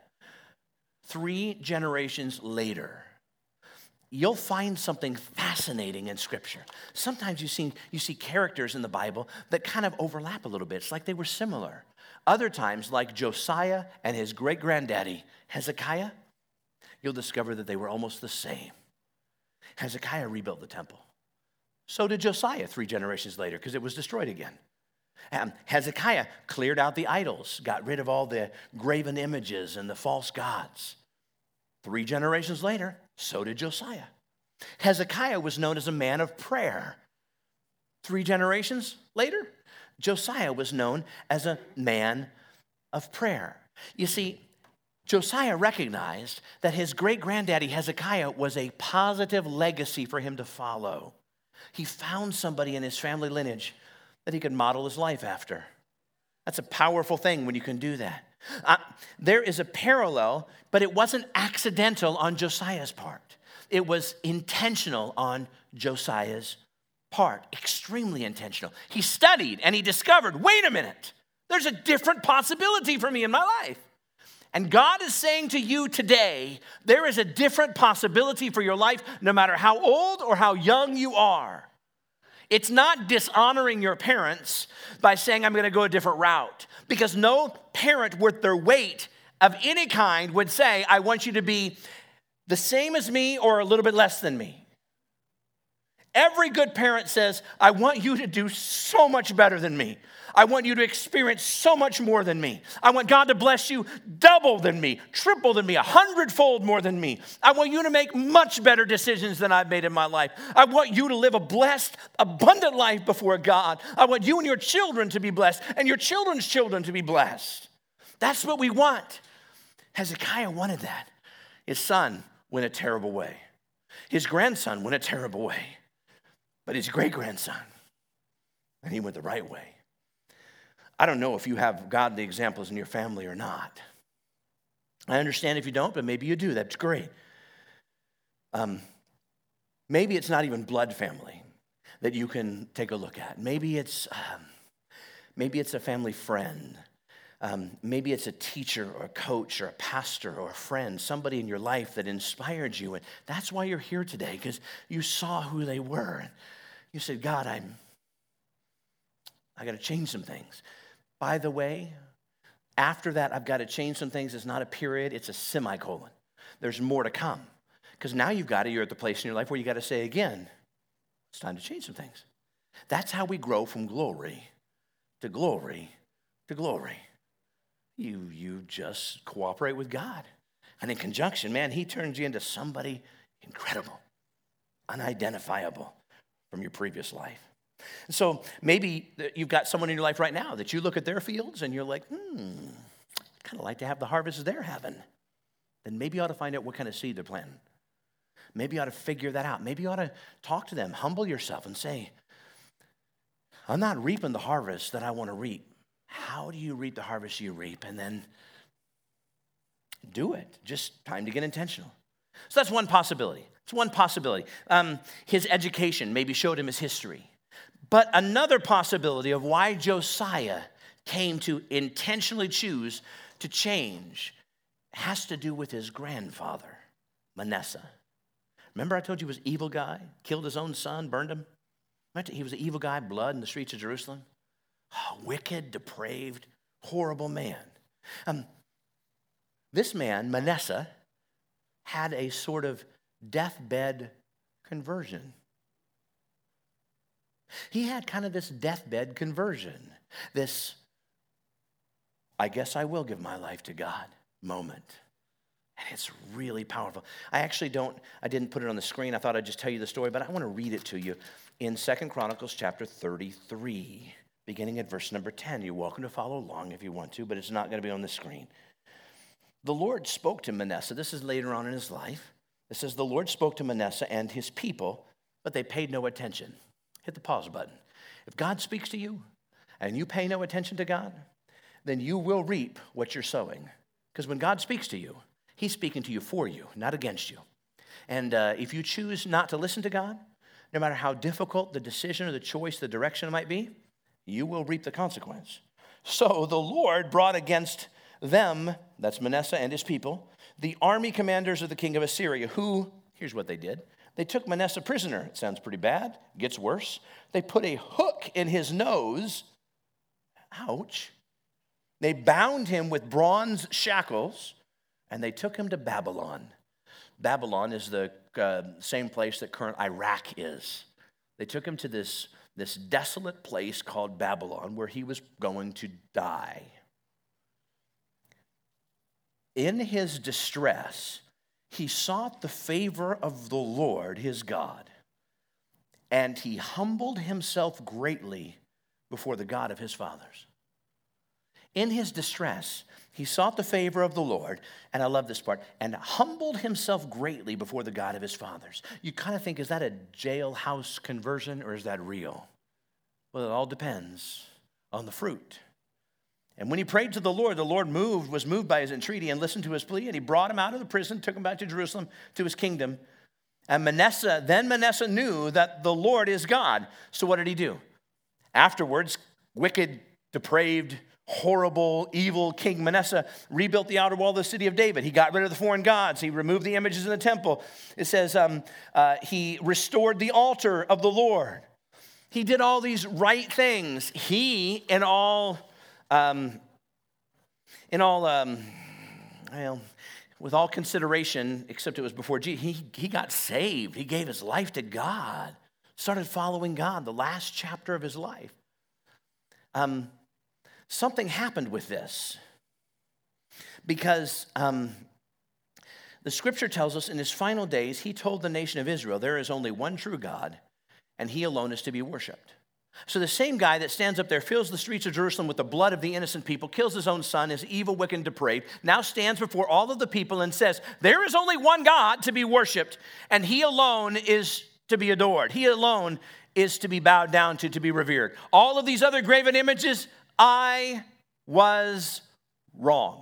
3 generations later. You'll find something fascinating in Scripture. Sometimes you see characters in the Bible that kind of overlap a little bit. It's like they were similar. Other times, like Josiah and his great-granddaddy, Hezekiah, you'll discover that they were almost the same. Hezekiah rebuilt the temple. So did Josiah 3 generations later, because it was destroyed again. Hezekiah cleared out the idols, got rid of all the graven images and the false gods. 3 generations later, so did Josiah. Hezekiah was known as a man of prayer. 3 generations later, Josiah was known as a man of prayer. You see, Josiah recognized that his great-granddaddy Hezekiah was a positive legacy for him to follow. He found somebody in his family lineage that he could model his life after. That's a powerful thing when you can do that. There is a parallel, but it wasn't accidental on Josiah's part. It was intentional on Josiah's part, extremely intentional. He studied and he discovered, wait a minute, there's a different possibility for me in my life. And God is saying to you today, there is a different possibility for your life, no matter how old or how young you are. It's not dishonoring your parents by saying, I'm going to go a different route. Because no parent worth their weight of any kind would say, I want you to be the same as me or a little bit less than me. Every good parent says, I want you to do so much better than me. I want you to experience so much more than me. I want God to bless you double than me, triple than me, 100-fold more than me. I want you to make much better decisions than I've made in my life. I want you to live a blessed, abundant life before God. I want you and your children to be blessed and your children's children to be blessed. That's what we want. Hezekiah wanted that. His son went a terrible way. His grandson went a terrible way. But his great-grandson, and he went the right way. I don't know if you have godly examples in your family or not. I understand if you don't, but maybe you do. That's great. Maybe it's not even blood family that you can take a look at. Maybe it's a family friend. Maybe it's a teacher or a coach or a pastor or a friend, somebody in your life that inspired you. And that's why you're here today, because you saw who they were. You said, God, I got to change some things. By the way, after that, I've got to change some things. It's not a period, it's a semicolon. There's more to come. Because now you're at the place in your life where you got to say again, it's time to change some things. That's how we grow from glory to glory to glory. You just cooperate with God. And in conjunction, man, he turns you into somebody incredible, unidentifiable from your previous life. And so maybe you've got someone in your life right now that you look at their fields and you're like, kind of like to have the harvest they're having. Then maybe you ought to find out what kind of seed they're planting. Maybe you ought to figure that out. Maybe you ought to talk to them, humble yourself and say, I'm not reaping the harvest that I want to reap. How do you reap the harvest you reap? And then do it. Just time to get intentional. So that's one possibility. It's one possibility. His education maybe showed him his history. But another possibility of why Josiah came to intentionally choose to change has to do with his grandfather, Manasseh. Remember I told you he was an evil guy, killed his own son, burned him? He was an evil guy, blood in the streets of Jerusalem. Oh, wicked, depraved, horrible man. This man, Manasseh, had a sort of deathbed conversion. He had kind of this deathbed conversion, this, I guess I will give my life to God moment. And it's really powerful. I didn't put it on the screen. I thought I'd just tell you the story, but I want to read it to you in 2 Chronicles chapter 33, beginning at verse number 10. You're welcome to follow along if you want to, but it's not going to be on the screen. The Lord spoke to Manasseh. This is later on in his life. It says, the Lord spoke to Manasseh and his people, but they paid no attention. Hit the pause button. If God speaks to you and you pay no attention to God, then you will reap what you're sowing. Because when God speaks to you, he's speaking to you for you, not against you. And if you choose not to listen to God, no matter how difficult the decision or the choice, the direction might be, you will reap the consequence. So the Lord brought against them, that's Manasseh and his people, the army commanders of the king of Assyria, who, here's what they did. They took Manasseh prisoner. It sounds pretty bad. It gets worse. They put a hook in his nose. Ouch. They bound him with bronze shackles, and they took him to Babylon. Babylon is the same place that current Iraq is. They took him to this desolate place called Babylon, where he was going to die. In his distress, he sought the favor of the Lord, his God, and he humbled himself greatly before the God of his fathers. In his distress, he sought the favor of the Lord, and I love this part, and humbled himself greatly before the God of his fathers. You kind of think, is that a jailhouse conversion or is that real? Well, it all depends on the fruit. And when he prayed to the Lord was moved by his entreaty and listened to his plea, and he brought him out of the prison, took him back to Jerusalem, to his kingdom. And Manasseh knew that the Lord is God. So what did he do? Afterwards, wicked, depraved, horrible, evil King Manasseh rebuilt the outer wall of the city of David. He got rid of the foreign gods. He removed the images in the temple. It says he restored the altar of the Lord. He did all these right things. He, with all consideration, except it was before Jesus, he got saved. He gave his life to God, started following God, the last chapter of his life. Something happened with this because the scripture tells us in his final days, he told the nation of Israel, there is only one true God, and he alone is to be worshiped. So the same guy that stands up there, fills the streets of Jerusalem with the blood of the innocent people, kills his own son, is evil, wicked, and depraved, now stands before all of the people and says, there is only one God to be worshiped, and he alone is to be adored. He alone is to be bowed down to be revered. All of these other graven images, I was wrong.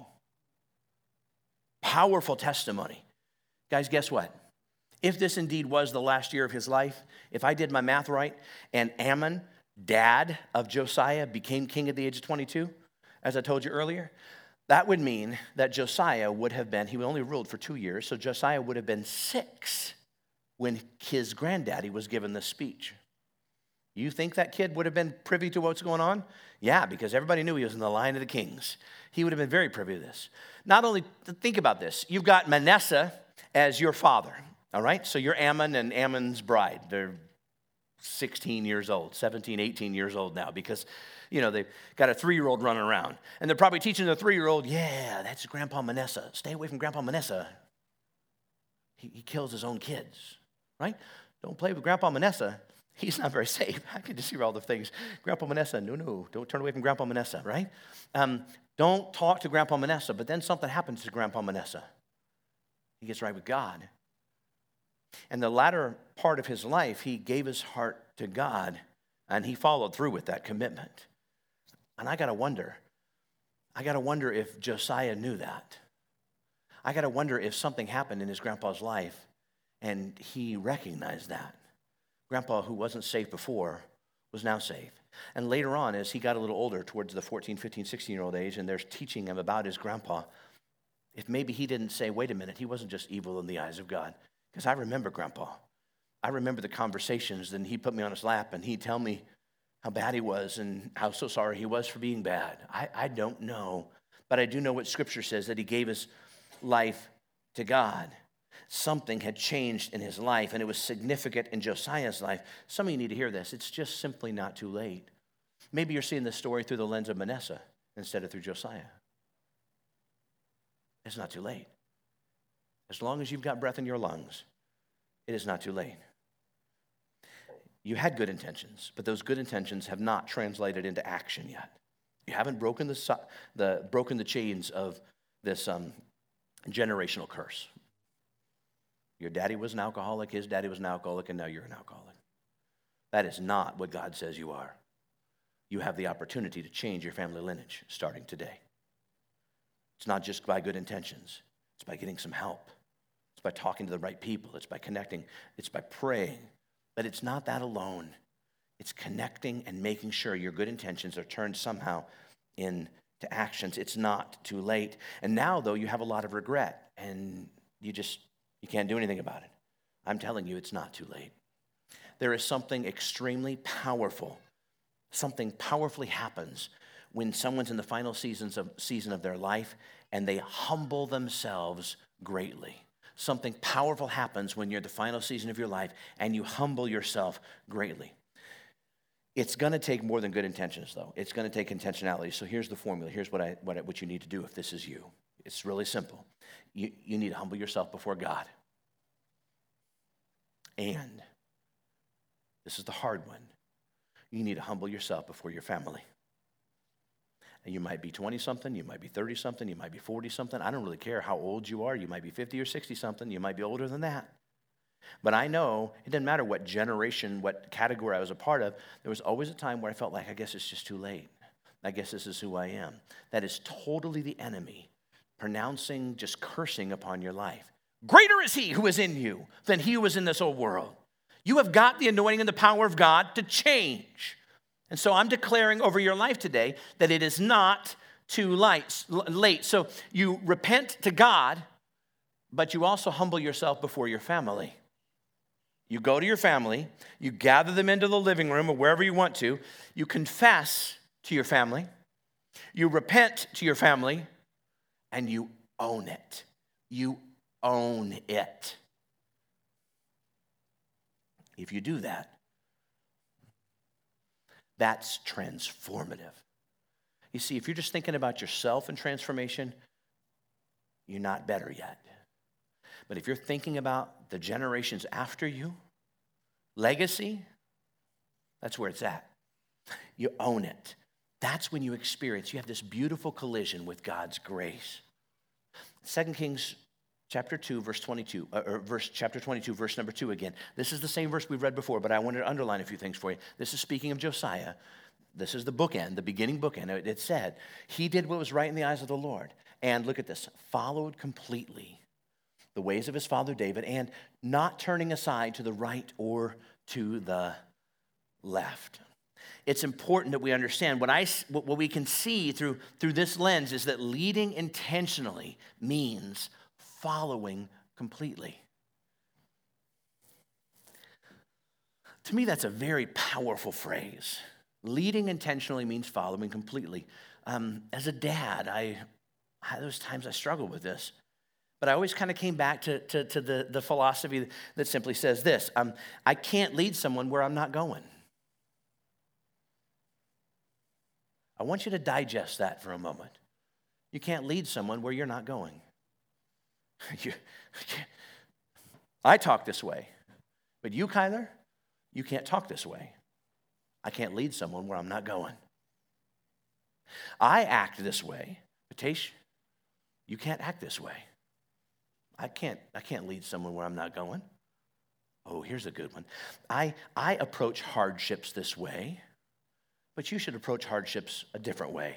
Powerful testimony. Guys, guess what? If this indeed was the last year of his life, if I did my math right, and Amon, dad of Josiah, became king at the age of 22, as I told you earlier, that would mean that Josiah would have been, he only ruled for 2 years, so Josiah would have been 6 when his granddaddy was given this speech. You think that kid would have been privy to what's going on? Yeah, because everybody knew he was in the line of the kings. He would have been very privy to this. Not only, think about this, you've got Manasseh as your father. All right, so you're Ammon and Ammon's bride. They're 16 years old, 17, 18 years old now because, they've got a 3-year-old running around. And they're probably teaching the 3-year-old, yeah, that's Grandpa Manasseh. Stay away from Grandpa Manasseh. He kills his own kids, right? Don't play with Grandpa Manasseh. He's not very safe. I can just hear all the things. Grandpa Manasseh, no, don't turn away from Grandpa Manasseh, right? Don't talk to Grandpa Manasseh. But then something happens to Grandpa Manasseh. He gets right with God. And the latter part of his life, he gave his heart to God, and he followed through with that commitment. And I got to wonder if Josiah knew that. I got to wonder if something happened in his grandpa's life, and he recognized that. Grandpa, who wasn't safe before, was now safe. And later on, as he got a little older, towards the 14, 15, 16-year-old age, and they're teaching him about his grandpa, if maybe he didn't say, wait a minute, he wasn't just evil in the eyes of God. Because I remember Grandpa. I remember the conversations, and he put me on his lap, and he'd tell me how bad he was and how so sorry he was for being bad. I don't know, but I do know what Scripture says, that he gave his life to God. Something had changed in his life, and it was significant in Josiah's life. Some of you need to hear this. It's just simply not too late. Maybe you're seeing this story through the lens of Manasseh instead of through Josiah. It's not too late. As long as you've got breath in your lungs, it is not too late. You had good intentions, but those good intentions have not translated into action yet. You haven't broken the chains of this generational curse. Your daddy was an alcoholic, his daddy was an alcoholic, and now you're an alcoholic. That is not what God says you are. You have the opportunity to change your family lineage starting today. It's not just by good intentions. It's by getting some help. It's by talking to the right people. It's by connecting. It's by praying. But it's not that alone. It's connecting and making sure your good intentions are turned somehow into actions. It's not too late. And now, though, you have a lot of regret, and you can't do anything about it. I'm telling you, it's not too late. There is something extremely powerful. Something powerfully happens when someone's in the final season of their life and they humble themselves greatly. Something powerful happens when you're at the final season of your life and you humble yourself greatly. It's going to take more than good intentions, though. It's going to take intentionality. So here's the formula. Here's what you need to do if this is you. It's really simple. You need to humble yourself before God. And this is the hard one. You need to humble yourself before your family. And you might be 20-something, you might be 30-something, you might be 40-something. I don't really care how old you are. You might be 50 or 60-something. You might be older than that. But I know it didn't matter what generation, what category I was a part of. There was always a time where I felt like, I guess it's just too late. I guess this is who I am. That is totally the enemy pronouncing, just cursing upon your life. Greater is he who is in you than he who is in this old world. You have got the anointing and the power of God to change. And so I'm declaring over your life today that it is not too late. So you repent to God, but you also humble yourself before your family. You go to your family, you gather them into the living room or wherever you want to, you confess to your family, you repent to your family, and you own it. You own it. If you do that, that's transformative. You see, if you're just thinking about yourself and transformation, you're not better yet. But if you're thinking about the generations after you, legacy, that's where it's at. You own it. That's when you experience, you have this beautiful collision with God's grace. 2 Kings chapter 2, verse 22, chapter 22, verse number 2 again. This is the same verse we've read before, but I wanted to underline a few things for you. This is speaking of Josiah. This is the bookend, the beginning bookend. It said, he did what was right in the eyes of the Lord. And look at this, followed completely the ways of his father David, and not turning aside to the right or to the left. It's important that we understand what we can see through this lens is that leading intentionally means following completely. To me, that's a very powerful phrase. Leading intentionally means following completely. As a dad, those times I struggled with this. But I always kind of came back to the philosophy that simply says this. I can't lead someone where I'm not going. I want you to digest that for a moment. You can't lead someone where you're not going. I talk this way. But you, Kyler, you can't talk this way. I can't lead someone where I'm not going. I act this way. But Taish, you can't act this way. I can't lead someone where I'm not going. Oh, here's a good one. I approach hardships this way, but you should approach hardships a different way.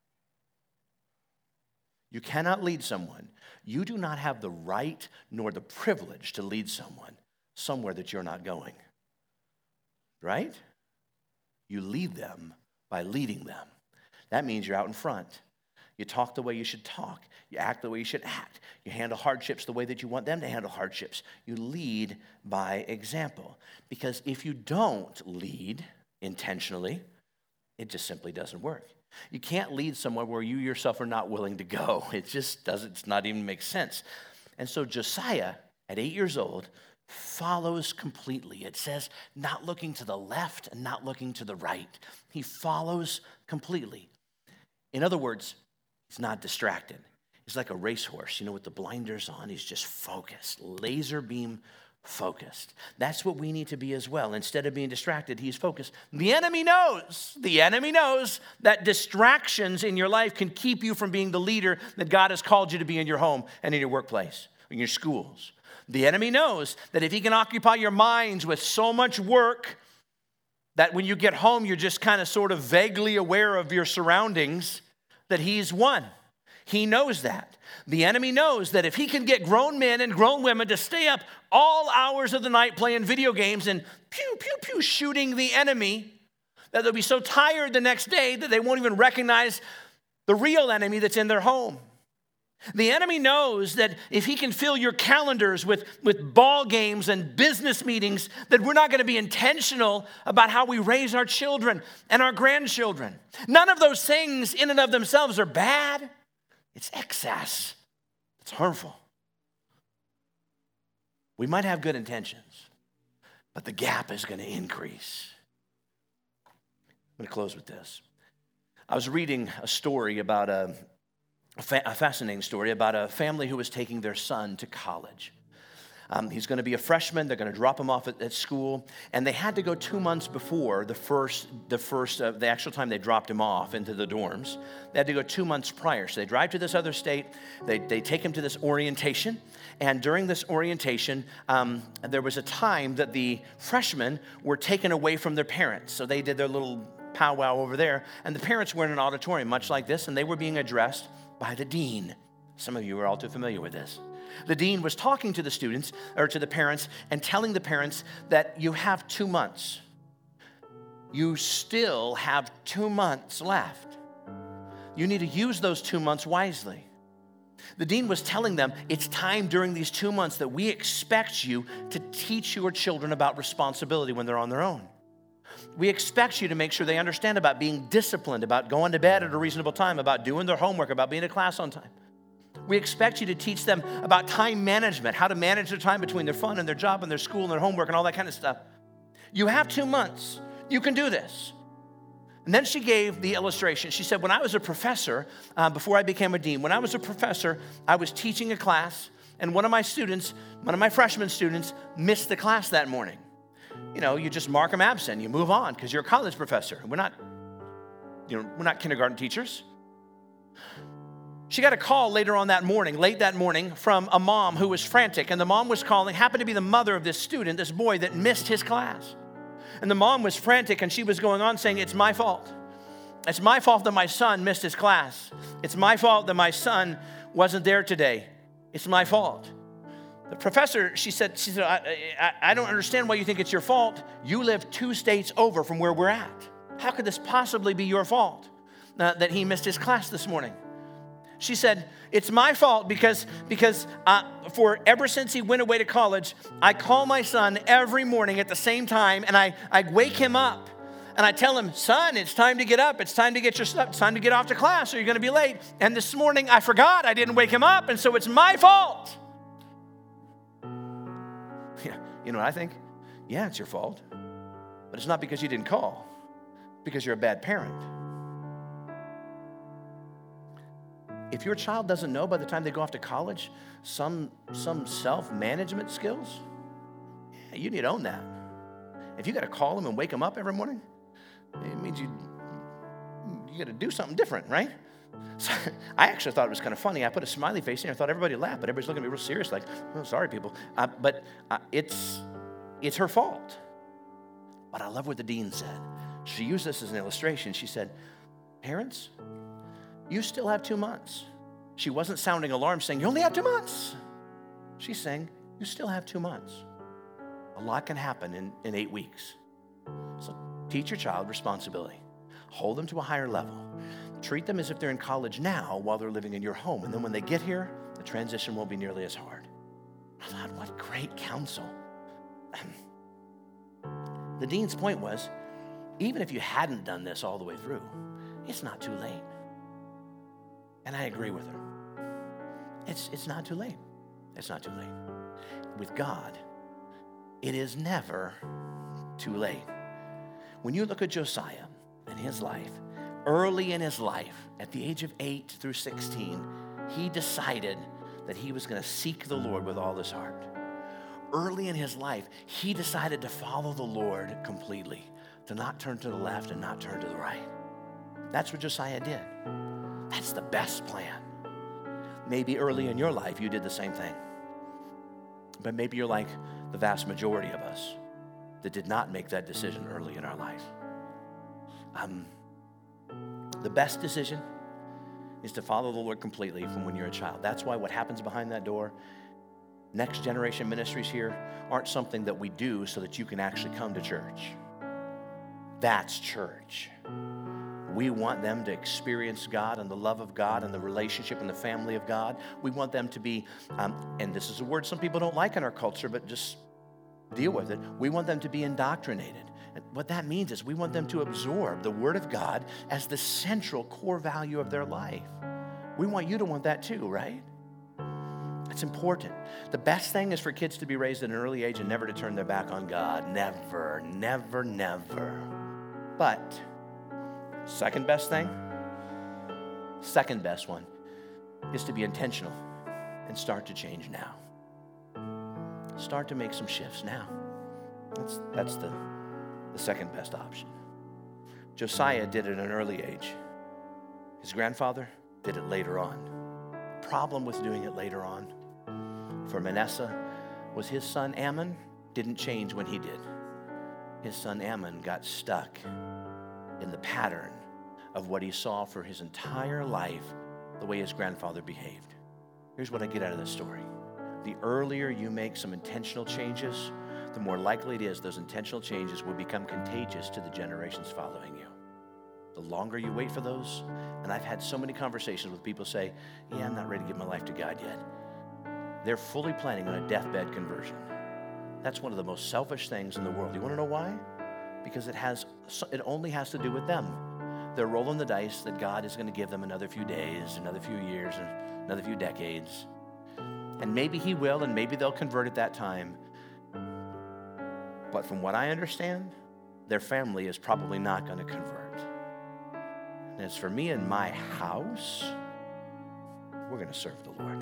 You cannot lead someone. You do not have the right nor the privilege to lead someone somewhere that you're not going. Right? You lead them by leading them. That means you're out in front. You talk the way you should talk. You act the way you should act. You handle hardships the way that you want them to handle hardships. You lead by example. Because if you don't lead intentionally, it just simply doesn't work. You can't lead somewhere where you yourself are not willing to go. It just doesn't, it's not even make sense. And so Josiah, at 8 years old, follows completely. It says not looking to the left and not looking to the right. He follows completely. In other words, he's not distracted. He's like a racehorse, with the blinders on. He's just focused, laser beam focused. That's what we need to be as well. Instead of being distracted, he's focused. The enemy knows that distractions in your life can keep you from being the leader that God has called you to be in your home and in your workplace, in your schools. The enemy knows that if he can occupy your minds with so much work that when you get home, you're just kind of sort of vaguely aware of your surroundings, that he's won. He knows that. The enemy knows that if he can get grown men and grown women to stay up all hours of the night playing video games and pew, pew, pew, shooting the enemy, that they'll be so tired the next day that they won't even recognize the real enemy that's in their home. The enemy knows that if he can fill your calendars with ball games and business meetings, that we're not going to be intentional about how we raise our children and our grandchildren. None of those things in and of themselves are bad. It's excess. It's harmful. We might have good intentions, but the gap is going to increase. I'm going to close with this. I was reading a story about a fascinating story about a family who was taking their son to college. He's going to be a freshman. They're going to drop him off at school. And they had to go 2 months before the actual time they dropped him off into the dorms. They had to go 2 months prior. So they drive to this other state. They take him to this orientation. And during this orientation, there was a time that the freshmen were taken away from their parents. So they did their little powwow over there. And the parents were in an auditorium much like this. And they were being addressed by the dean. Some of you are all too familiar with this. The dean was talking to the students, or to the parents, and telling the parents that you have 2 months. You still have 2 months left. You need to use those 2 months wisely. The dean was telling them, it's time during these 2 months that we expect you to teach your children about responsibility when they're on their own. We expect you to make sure they understand about being disciplined, about going to bed at a reasonable time, about doing their homework, about being to class on time. We expect you to teach them about time management, how to manage their time between their fun and their job and their school and their homework and all that kind of stuff. You have 2 months. You can do this. And then she gave the illustration. She said, when I was a professor, before I became a dean, when I was a professor, I was teaching a class, and one of my freshman students, missed the class that morning. You know, you just mark them absent. You move on because you're a college professor. We're not kindergarten teachers. She got a call late that morning, from a mom who was frantic. And the mom was calling, happened to be the mother of this student, this boy that missed his class. And the mom was frantic, and she was going on saying, it's my fault. It's my fault that my son missed his class. It's my fault that my son wasn't there today. It's my fault. The professor, she said, I don't understand why you think it's your fault. You live 2 states over from where we're at. How could this possibly be your fault that he missed his class this morning? She said, it's my fault because for ever since he went away to college, I call my son every morning at the same time, and I wake him up, and I tell him, son, it's time to get up. It's time to get your stuff. It's time to get off to class, or you're going to be late. And this morning, I forgot. I didn't wake him up, and so it's my fault. Yeah, you know what I think? Yeah, it's your fault, but it's not because you didn't call, because you're a bad parent. If your child doesn't know by the time they go off to college some self-management skills, yeah, you need to own that. If you got to call them and wake them up every morning, it means you got to do something different, right? So I actually thought it was kind of funny. I put a smiley face in there. I thought everybody laughed, but everybody's looking at me real serious, like, oh, sorry, people. But it's her fault. But I love what the dean said. She used this as an illustration. She said, parents, you still have 2 months. She wasn't sounding alarm saying, you only have 2 months. She's saying, you still have 2 months. A lot can happen in 8 weeks. So teach your child responsibility. Hold them to a higher level. Treat them as if they're in college now while they're living in your home. And then when they get here, the transition won't be nearly as hard. I thought, what great counsel. The dean's point was, even if you hadn't done this all the way through, it's not too late. And I agree with her. It's not too late. It's not too late. With God, it is never too late. When you look at Josiah and his life, early in his life, at the age of 8 through 16, he decided that he was going to seek the Lord with all his heart. Early in his life, he decided to follow the Lord completely, to not turn to the left and not turn to the right. That's what Josiah did. That's the best plan. Maybe early in your life, you did the same thing. But maybe you're like the vast majority of us that did not make that decision early in our life. The best decision is to follow the Lord completely from when you're a child. That's why what happens behind that door, Next Generation Ministries here, aren't something that we do so that you can actually come to church. That's church. We want them to experience God and the love of God and the relationship and the family of God. We want them to be, and this is a word some people don't like in our culture, but just deal with it. We want them to be indoctrinated. And what that means is we want them to absorb the Word of God as the central core value of their life. We want you to want that too, right? It's important. The best thing is for kids to be raised at an early age and never to turn their back on God. Never, never, never. But second best one is to be intentional and start to change now. Start to make some shifts now. That's the second best option. Josiah did it at an early age. His grandfather did it later on. Problem with doing it later on for Manasseh was his son Ammon didn't change when he did. His son Ammon got stuck in the pattern of what he saw for his entire life, the way his grandfather behaved. Here's what I get out of this story. The earlier you make some intentional changes, the more likely it is those intentional changes will become contagious to the generations following you. the longer you wait for those, and I've had so many conversations with people say, yeah, I'm not ready to give my life to God yet. They're fully planning on a deathbed conversion. That's one of the most selfish things in the world. You want to know why? Because it only has to do with them. They're rolling the dice that God is going to give them another few days, another few years, another few decades. And maybe he will, and maybe they'll convert at that time. But from what I understand, their family is probably not going to convert. And as for me and my house, we're going to serve the Lord.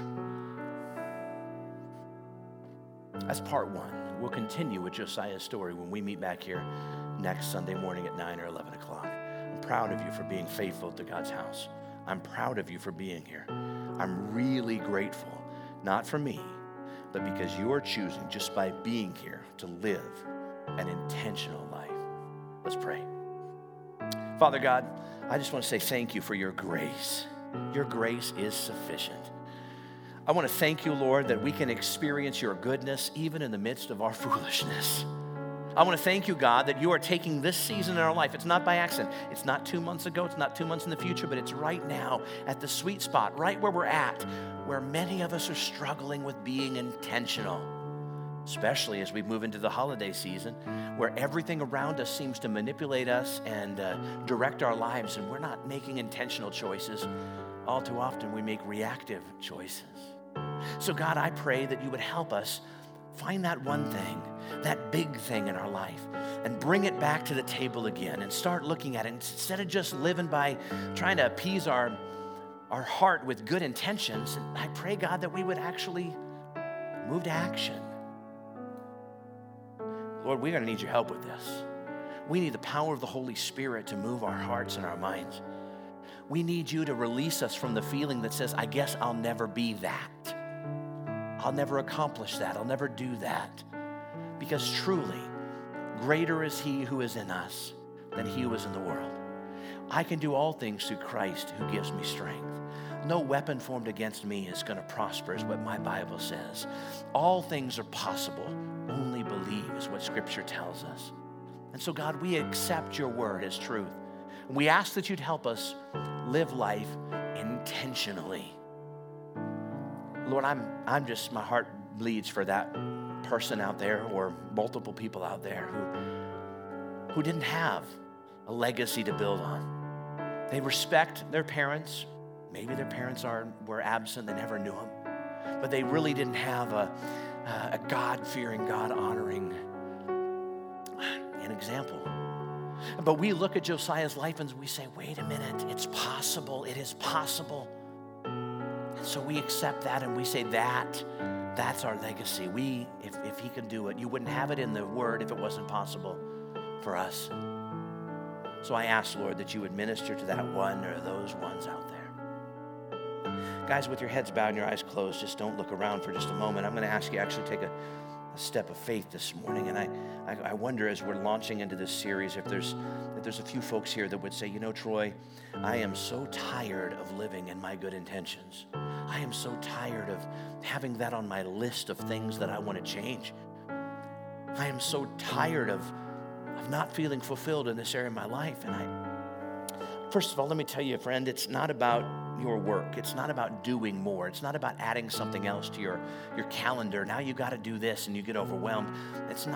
That's part one. We'll continue with Josiah's story when we meet back here next Sunday morning at 9 or 11 o'clock. I'm proud of you for being faithful to God's house. I'm proud of you for being here. I'm really grateful, not for me, but because you are choosing, just by being here, to live an intentional life. Let's pray. Father God, I just want to say thank you for your grace. Your grace is sufficient. I want to thank you, Lord, that we can experience your goodness even in the midst of our foolishness. I want to thank you, God, that you are taking this season in our life. It's not by accident. It's not 2 months ago. It's not 2 months in the future, but it's right now at the sweet spot, right where we're at, where many of us are struggling with being intentional, especially as we move into the holiday season, where everything around us seems to manipulate us and direct our lives, and we're not making intentional choices. All too often, we make reactive choices. So God, I pray that you would help us find that one thing, that big thing in our life, and bring it back to the table again and start looking at it. Instead of just living by trying to appease our heart with good intentions, I pray, God, that we would actually move to action. Lord, we're going to need your help with this. We need the power of the Holy Spirit to move our hearts and our minds. We need you to release us from the feeling that says, I guess I'll never be that. I'll never accomplish that. I'll never do that. Because truly, greater is he who is in us than he who is in the world. I can do all things through Christ who gives me strength. No weapon formed against me is going to prosper, is what my Bible says. All things are possible. Only believe is what Scripture tells us. And so, God, we accept your word as truth. We ask that you'd help us live life intentionally. Lord, I'm just, my heart bleeds for that person out there or multiple people out there who didn't have a legacy to build on. They respect their parents. Maybe their parents were absent, they never knew them. But they really didn't have a God-fearing, God-honoring an example. But we look at Josiah's life and we say, wait a minute, it's possible, it is possible. And so we accept that and we say that's our legacy. If he can do it, you wouldn't have it in the word if it wasn't possible for us. So I ask, Lord, that you would minister to that one or those ones out there. Guys, with your heads bowed and your eyes closed, just don't look around for just a moment. I'm going to ask you actually take a step of faith this morning. And I wonder, as we're launching into this series, if there's a few folks here that would say, you know, Troy, I am so tired of living in my good intentions. I am so tired of having that on my list of things that I want to change. I am so tired of not feeling fulfilled in this area of my life. And first of all, let me tell you, friend, it's not about your work. It's not about doing more. It's not about adding something else to your calendar. Now you got to do this and you get overwhelmed. It's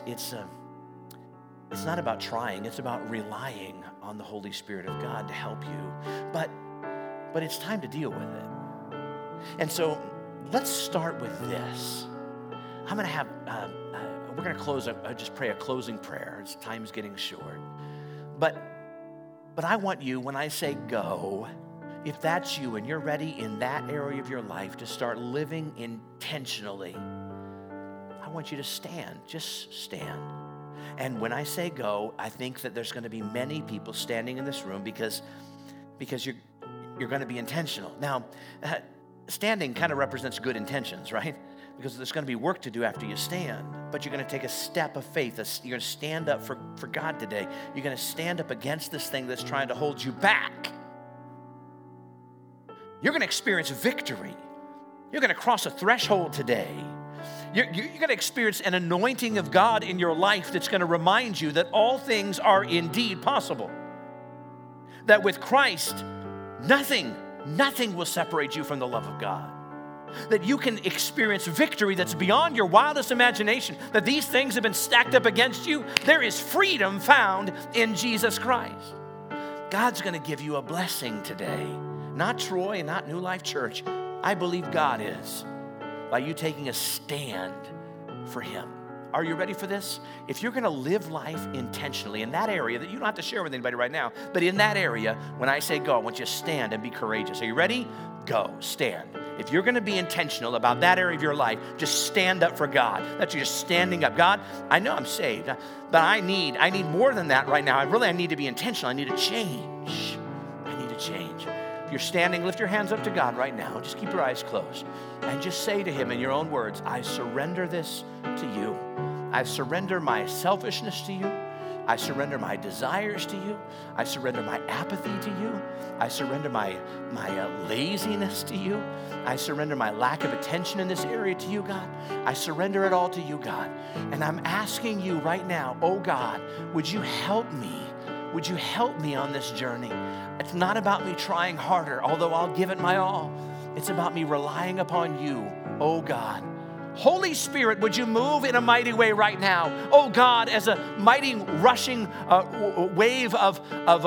not about trying. It's about relying on the Holy Spirit of God to help you. But it's time to deal with it. And so let's start with this. I'm going to have, we're going to close, just pray a closing prayer. Time's getting short. But I want you, when I say go, if that's you and you're ready in that area of your life to start living intentionally, I want you to stand. Just stand. And when I say go, I think that there's going to be many people standing in this room because you're going to be intentional. Now, standing kind of represents good intentions, right? Because there's going to be work to do after you stand, but you're going to take a step of faith. You're going to stand up for God today. You're going to stand up against this thing that's trying to hold you back. You're going to experience victory. You're going to cross a threshold today. You're going to experience an anointing of God in your life that's going to remind you that all things are indeed possible. that with Christ, nothing will separate you from the love of God. That you can experience victory that's beyond your wildest imagination, that these things have been stacked up against you. There is freedom found in Jesus Christ. God's going to give you a blessing today. Not Troy and not New Life Church. I believe God is, by you taking a stand for Him. Are you ready for this? If you're going to live life intentionally in that area that you don't have to share with anybody right now, but in that area, when I say go, I want you to stand and be courageous. Are you ready? Go, stand. If you're going to be intentional about that area of your life, just stand up for God. That's you just standing up. God, I know I'm saved, but I need more than that right now. I need to be intentional. I need to change. I need to change. If you're standing, lift your hands up to God right now. Just keep your eyes closed and just say to Him in your own words, I surrender this to you. I surrender my selfishness to you. I surrender my desires to you. I surrender my apathy to you. I surrender my laziness to you. I surrender my lack of attention in this area to you, God. I surrender it all to you, God. And I'm asking you right now, oh God, would you help me? Would you help me on this journey? It's not about me trying harder, although I'll give it my all. It's about me relying upon you, oh God. Holy Spirit, would you move in a mighty way right now? Oh God, as a mighty rushing wave of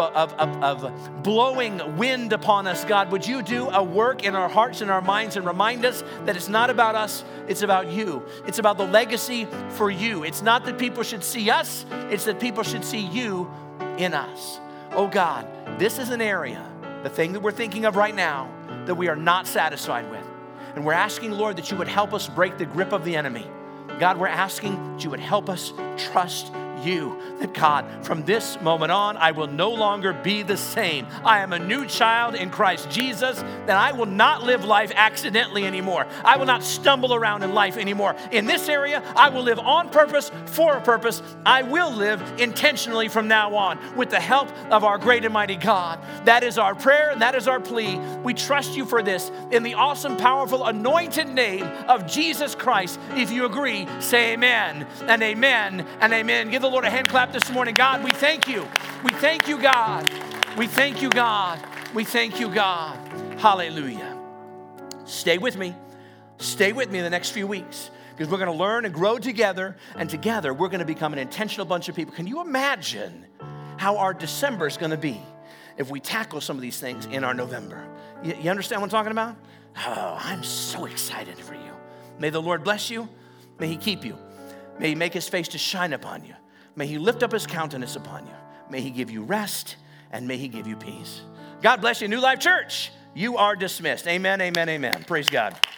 blowing wind upon us, God, would you do a work in our hearts and our minds and remind us that it's not about us, it's about you. It's about the legacy for you. It's not that people should see us, it's that people should see you in us. Oh God, this is an area, the thing that we're thinking of right now, that we are not satisfied with. And we're asking, Lord, that you would help us break the grip of the enemy. God, we're asking that you would help us trust you. That God, from this moment on, I will no longer be the same. I am a new child in Christ Jesus, that I will not live life accidentally anymore. I will not stumble around in life anymore. In this area, I will live on purpose, for a purpose. I will live intentionally from now on with the help of our great and mighty God. That is our prayer and that is our plea. We trust you for this in the awesome, powerful, anointed name of Jesus Christ. If you agree, say amen and amen and amen. Give the Lord a hand clap this morning. God, we thank you. We thank you, God. We thank you, God. We thank you, God. Hallelujah. Stay with me. Stay with me in the next few weeks, because we're going to learn and grow together, and together we're going to become an intentional bunch of people. Can you imagine how our December is going to be if we tackle some of these things in our November? You understand what I'm talking about? Oh, I'm so excited for you. May the Lord bless you. May He keep you. May He make His face to shine upon you. May He lift up His countenance upon you. May He give you rest, and may He give you peace. God bless you, New Life Church. You are dismissed. Amen, amen, amen. Praise God.